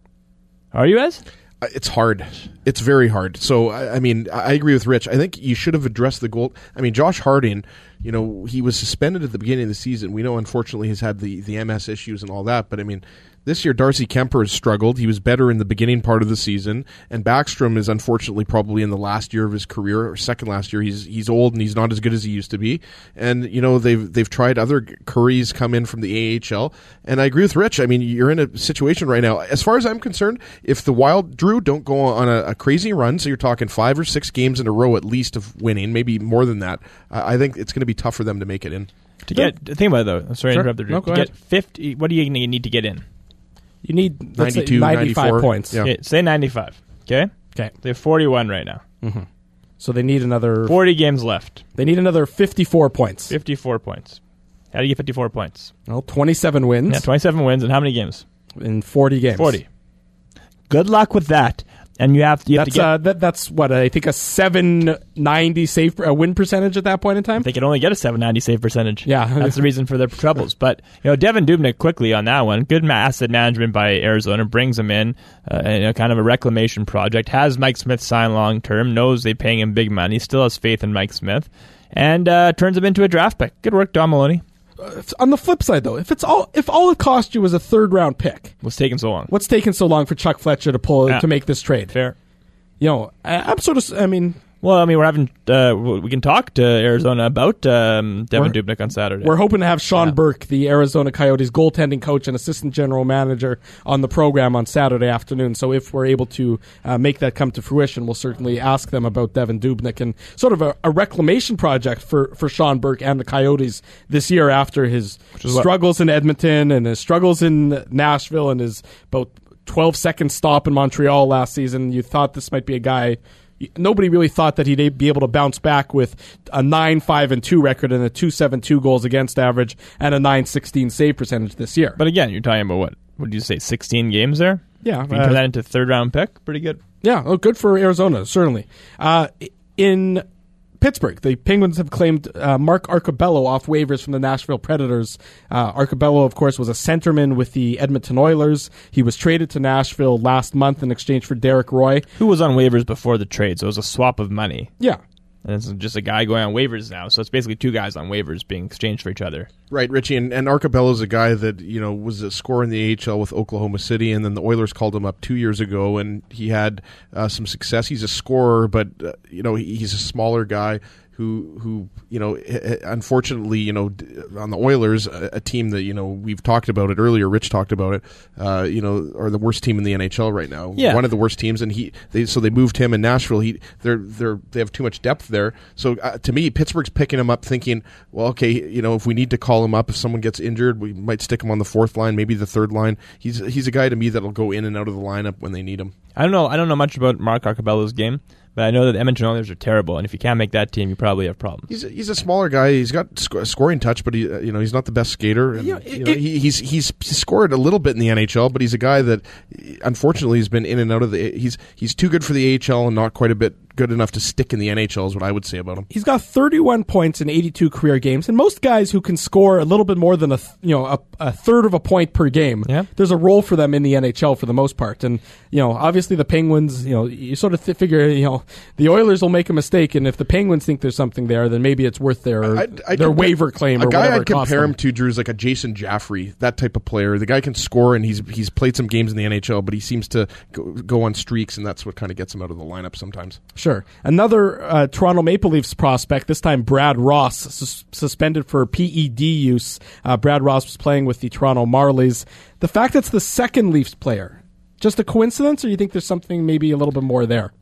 Are you, Ez?
Uh, It's hard. It's very hard. So, I, I mean, I I agree with Rich. I think you should have addressed the goal. I mean, Josh Harding, you know, he was suspended at the beginning of the season. We know, unfortunately, he's had the, the M S issues and all that. But, I mean, this year, Darcy Kemper has struggled. He was better in the beginning part of the season. And Backstrom is, unfortunately, probably in the last year of his career, or second last year. He's he's old and he's not as good as he used to be. And, you know, they've they've tried other Currys come in from the A H L. And I agree with Rich. I mean, you're in a situation right now. As far as I'm concerned, if the Wild, Drew, don't go on a, a crazy run, so you're talking five or six games in a row at least of winning, maybe more than that, I I think it's going to be tough for them to make it in.
To get, think about it though. I'm sorry
Sure.
to interrupt.
No,
to
go
get
ahead.
fifty, what do you need to get in?
You need let's say
ninety-two,
ninety-five
ninety-four.
points.
Yeah.
Okay, say ninety-five. Okay,
Okay,
they have forty-one right now.
so they need another.
Forty games left.
They need another fifty-four points.
Fifty-four points. How do you get fifty-four points?
Well, twenty-seven wins
Yeah, twenty-seven wins, and how many games?
in forty games.
Forty. Good luck with that. And you have to. You have
That's
to get.
uh, that, that's what I think a seven ninety save uh, win percentage at that point in time.
They can only get a seven ninety save percentage.
Yeah.
That's the reason for their troubles. But, you know, Devin Dubnyk, quickly on that one, good ma- asset management by Arizona, brings him in, uh, in a kind of a reclamation project, has Mike Smith sign long-term, knows they're paying him big money, still has faith in Mike Smith, and uh, turns him into a draft pick. Good work, Don Maloney.
On the flip side, though, if it's all if all it cost you was a third round pick,
What's taking so long?
what's taking so long for Chuck Fletcher to pull
Yeah.
to make this trade?
Fair.
You know, I, I'm sort of. I mean,
Well, I mean, we're having uh, we can talk to Arizona about um, Devin
We're-
Dubnyk on Saturday.
we're hoping to have Sean
Yeah.
Burke, the Arizona Coyotes goaltending coach and assistant general manager, on the program on Saturday afternoon. So if we're able to uh, make that come to fruition, we'll certainly ask them about Devin Dubnyk and sort of a, a reclamation project for, for Sean Burke and the Coyotes this year after his
is what-
struggles in Edmonton and his struggles in Nashville and his about twelve second stop in Montreal last season. You thought this might be a guy. Nobody really thought that he'd be able to bounce back with a nine five and two record and a two seventy-two goals against average and a nine sixteen save percentage this year.
But again, you're talking about what? What did you say? sixteen games there?
Yeah,
If you
uh,
turn that into a third round pick, pretty good.
yeah, oh, good for Arizona, certainly. Uh, in Pittsburgh, the Penguins have claimed uh, Mark Arcobello off waivers from the Nashville Predators. Uh, Arcobello, of course, was a centerman with the Edmonton Oilers. He was traded to Nashville last month in exchange for Derek Roy.
Who was on waivers before the trade? So it was a swap of money.
Yeah.
And it's just a guy going on waivers now. So it's basically two guys on waivers being exchanged for each other.
Right, Richie, and, and Arcobello's a guy that, you know, was a scorer in the A H L with Oklahoma City, and then the Oilers called him up two years ago, and he had uh, some success. He's a scorer, but, uh, you know, he, he's a smaller guy who, who you know, unfortunately, you know, on the Oilers, a, a team that, you know, we've talked about it earlier, Rich talked about it, uh, you know, are the worst team in the N H L right now.
Yeah.
One of the worst teams, and he, they, so they moved him in Nashville. He, they're, they're, they have too much depth there. So uh, to me, Pittsburgh's picking him up thinking, well, okay, you know, if we need to call him up, if someone gets injured, we might stick him on the fourth line, maybe the third line. He's, he's a guy to me that'll go in and out of the lineup when they need him.
I don't know. I don't know much about Mark Arcobello's game, but I know that the Edmonton Oilers are terrible, and if you can't make that team, you probably have problems.
He's a, he's a smaller guy. He's got sc- scoring touch, but he, uh, you know, he's not the best skater. And,
Yeah,
you
it-
know,
it-
he, he's he's scored a little bit in the N H L, but he's a guy that, unfortunately, has been in and out of the. He's he's too good for the A H L and not quite a bit good enough to stick in the N H L. Is what I would say about him.
He's got thirty-one points in eighty-two career games, and most guys who can score a little bit more than a th- you know a, a third of a point per game,
Yeah.
there's a role for them in the N H L for the most part. And you know, obviously the Penguins, you know, you sort of th- figure, you know, the Oilers will make a mistake, and if the Penguins think there's something there, then maybe it's worth their
I'd- I'd
their
compare-
waiver claim
A
or
guy
whatever
I'd
it costs
compare him
them.
to, Drew, is like a Jason Jaffrey, that type of player. The guy can score, and he's he's played some games in the N H L, but he seems to go, go on streaks, and that's what kind of gets him out of the lineup sometimes.
Sure. Another uh, Toronto Maple Leafs prospect, this time Brad Ross, sus- suspended for P E D use. Uh, Brad Ross was playing with the Toronto Marlies. The fact that it's the second Leafs player, just a coincidence, or you think there's something maybe a little bit more there?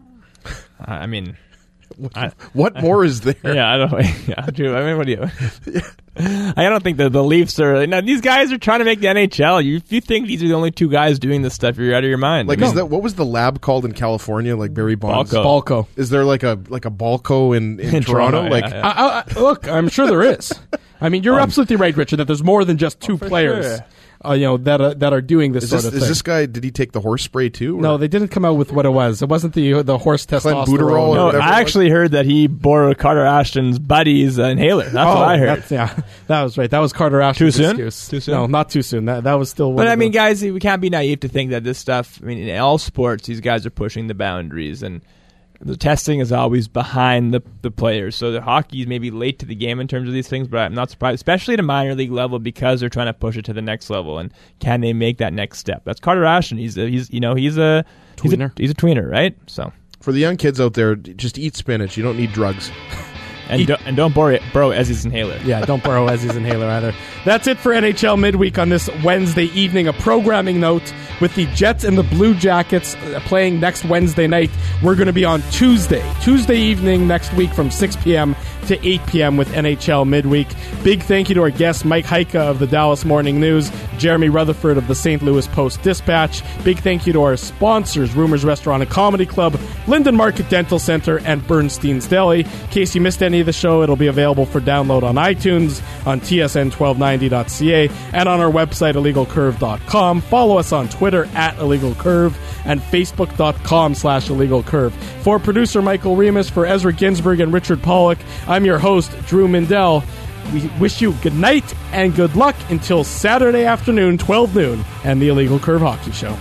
I mean...
I, what more is there?
Yeah, I don't know. Yeah, Drew, I mean, what do you... I don't think that the Leafs are... Now, these guys are trying to make the N H L. You, if you think these are the only two guys doing this stuff, you're out of your mind.
Like,
no.
is that what was the lab called in California? Like Barry Bonds?
Balco.
Balco.
Is there like a like a Balco in, in,
In
Toronto?
Toronto,
Like,
yeah, yeah.
I, I, look, I'm sure there is. I mean, you're
Um,
absolutely right, Richard, that there's more than just two
for
players
sure.
uh, you know, that, uh, that are doing this
is
sort
this,
of
is
thing.
this guy? Did he take the horse spray too? or-
No, they didn't come out with what it was. It wasn't the the horse testosterone.
Clenbuterol or
No,
whatever it
I
was?
actually heard that he borrowed Carter Ashton's buddy's uh, inhaler. That's
oh,
what I heard.
that's- Yeah, that was right. That was Carter Ashton's
Too soon?
excuse.
Too soon?
No, not too soon. That that was still. One
But
of
I mean,
the,
guys, we can't be naive to think that this stuff. I mean, in all sports, these guys are pushing the boundaries, and the testing is always behind the the players. So the hockey is maybe late to the game in terms of these things, but I'm not surprised, especially at a minor league level, because they're trying to push it to the next level. And can they make that next step? That's Carter Ashton. He's a, he's you know he's a
Tweener.
He's a, he's a tweener, right? So
For the young kids out there, just eat spinach. You don't need drugs.
and don't, and don't borrow borrow Ezzy's inhaler.
Yeah, don't borrow Ezzy's inhaler either. That's it for N H L Midweek on this Wednesday evening. A programming note: with the Jets and the Blue Jackets playing next Wednesday night, we're going to be on Tuesday, Tuesday evening next week from six p.m. to eight p.m. with N H L Midweek. Big thank you to our guests, Mike Heika of the Dallas Morning News, Jeremy Rutherford of the Saint Louis Post-Dispatch. Big thank you to our sponsors, Rumors Restaurant and Comedy Club, Linden Market Dental Center, and Bernstein's Deli. In case you missed any of the show, it'll be available for download on iTunes, on T S N twelve ninety dot c a, and on our website, illegal curve dot com. Follow us on Twitter at illegalcurve and facebook dot com slash illegalcurve. For producer Michael Remus, for Ezra Ginsburg and Richard Pollock, I'm your host, Drew Mindell. We wish you good night and good luck until Saturday afternoon, twelve noon, and the Illegal Curve Hockey Show.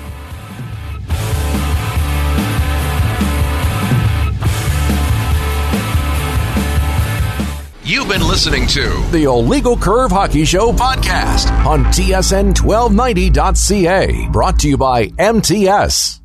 You've been listening to the Illegal Curve Hockey Show podcast on T S N twelve ninety dot c a. Brought to you by M T S.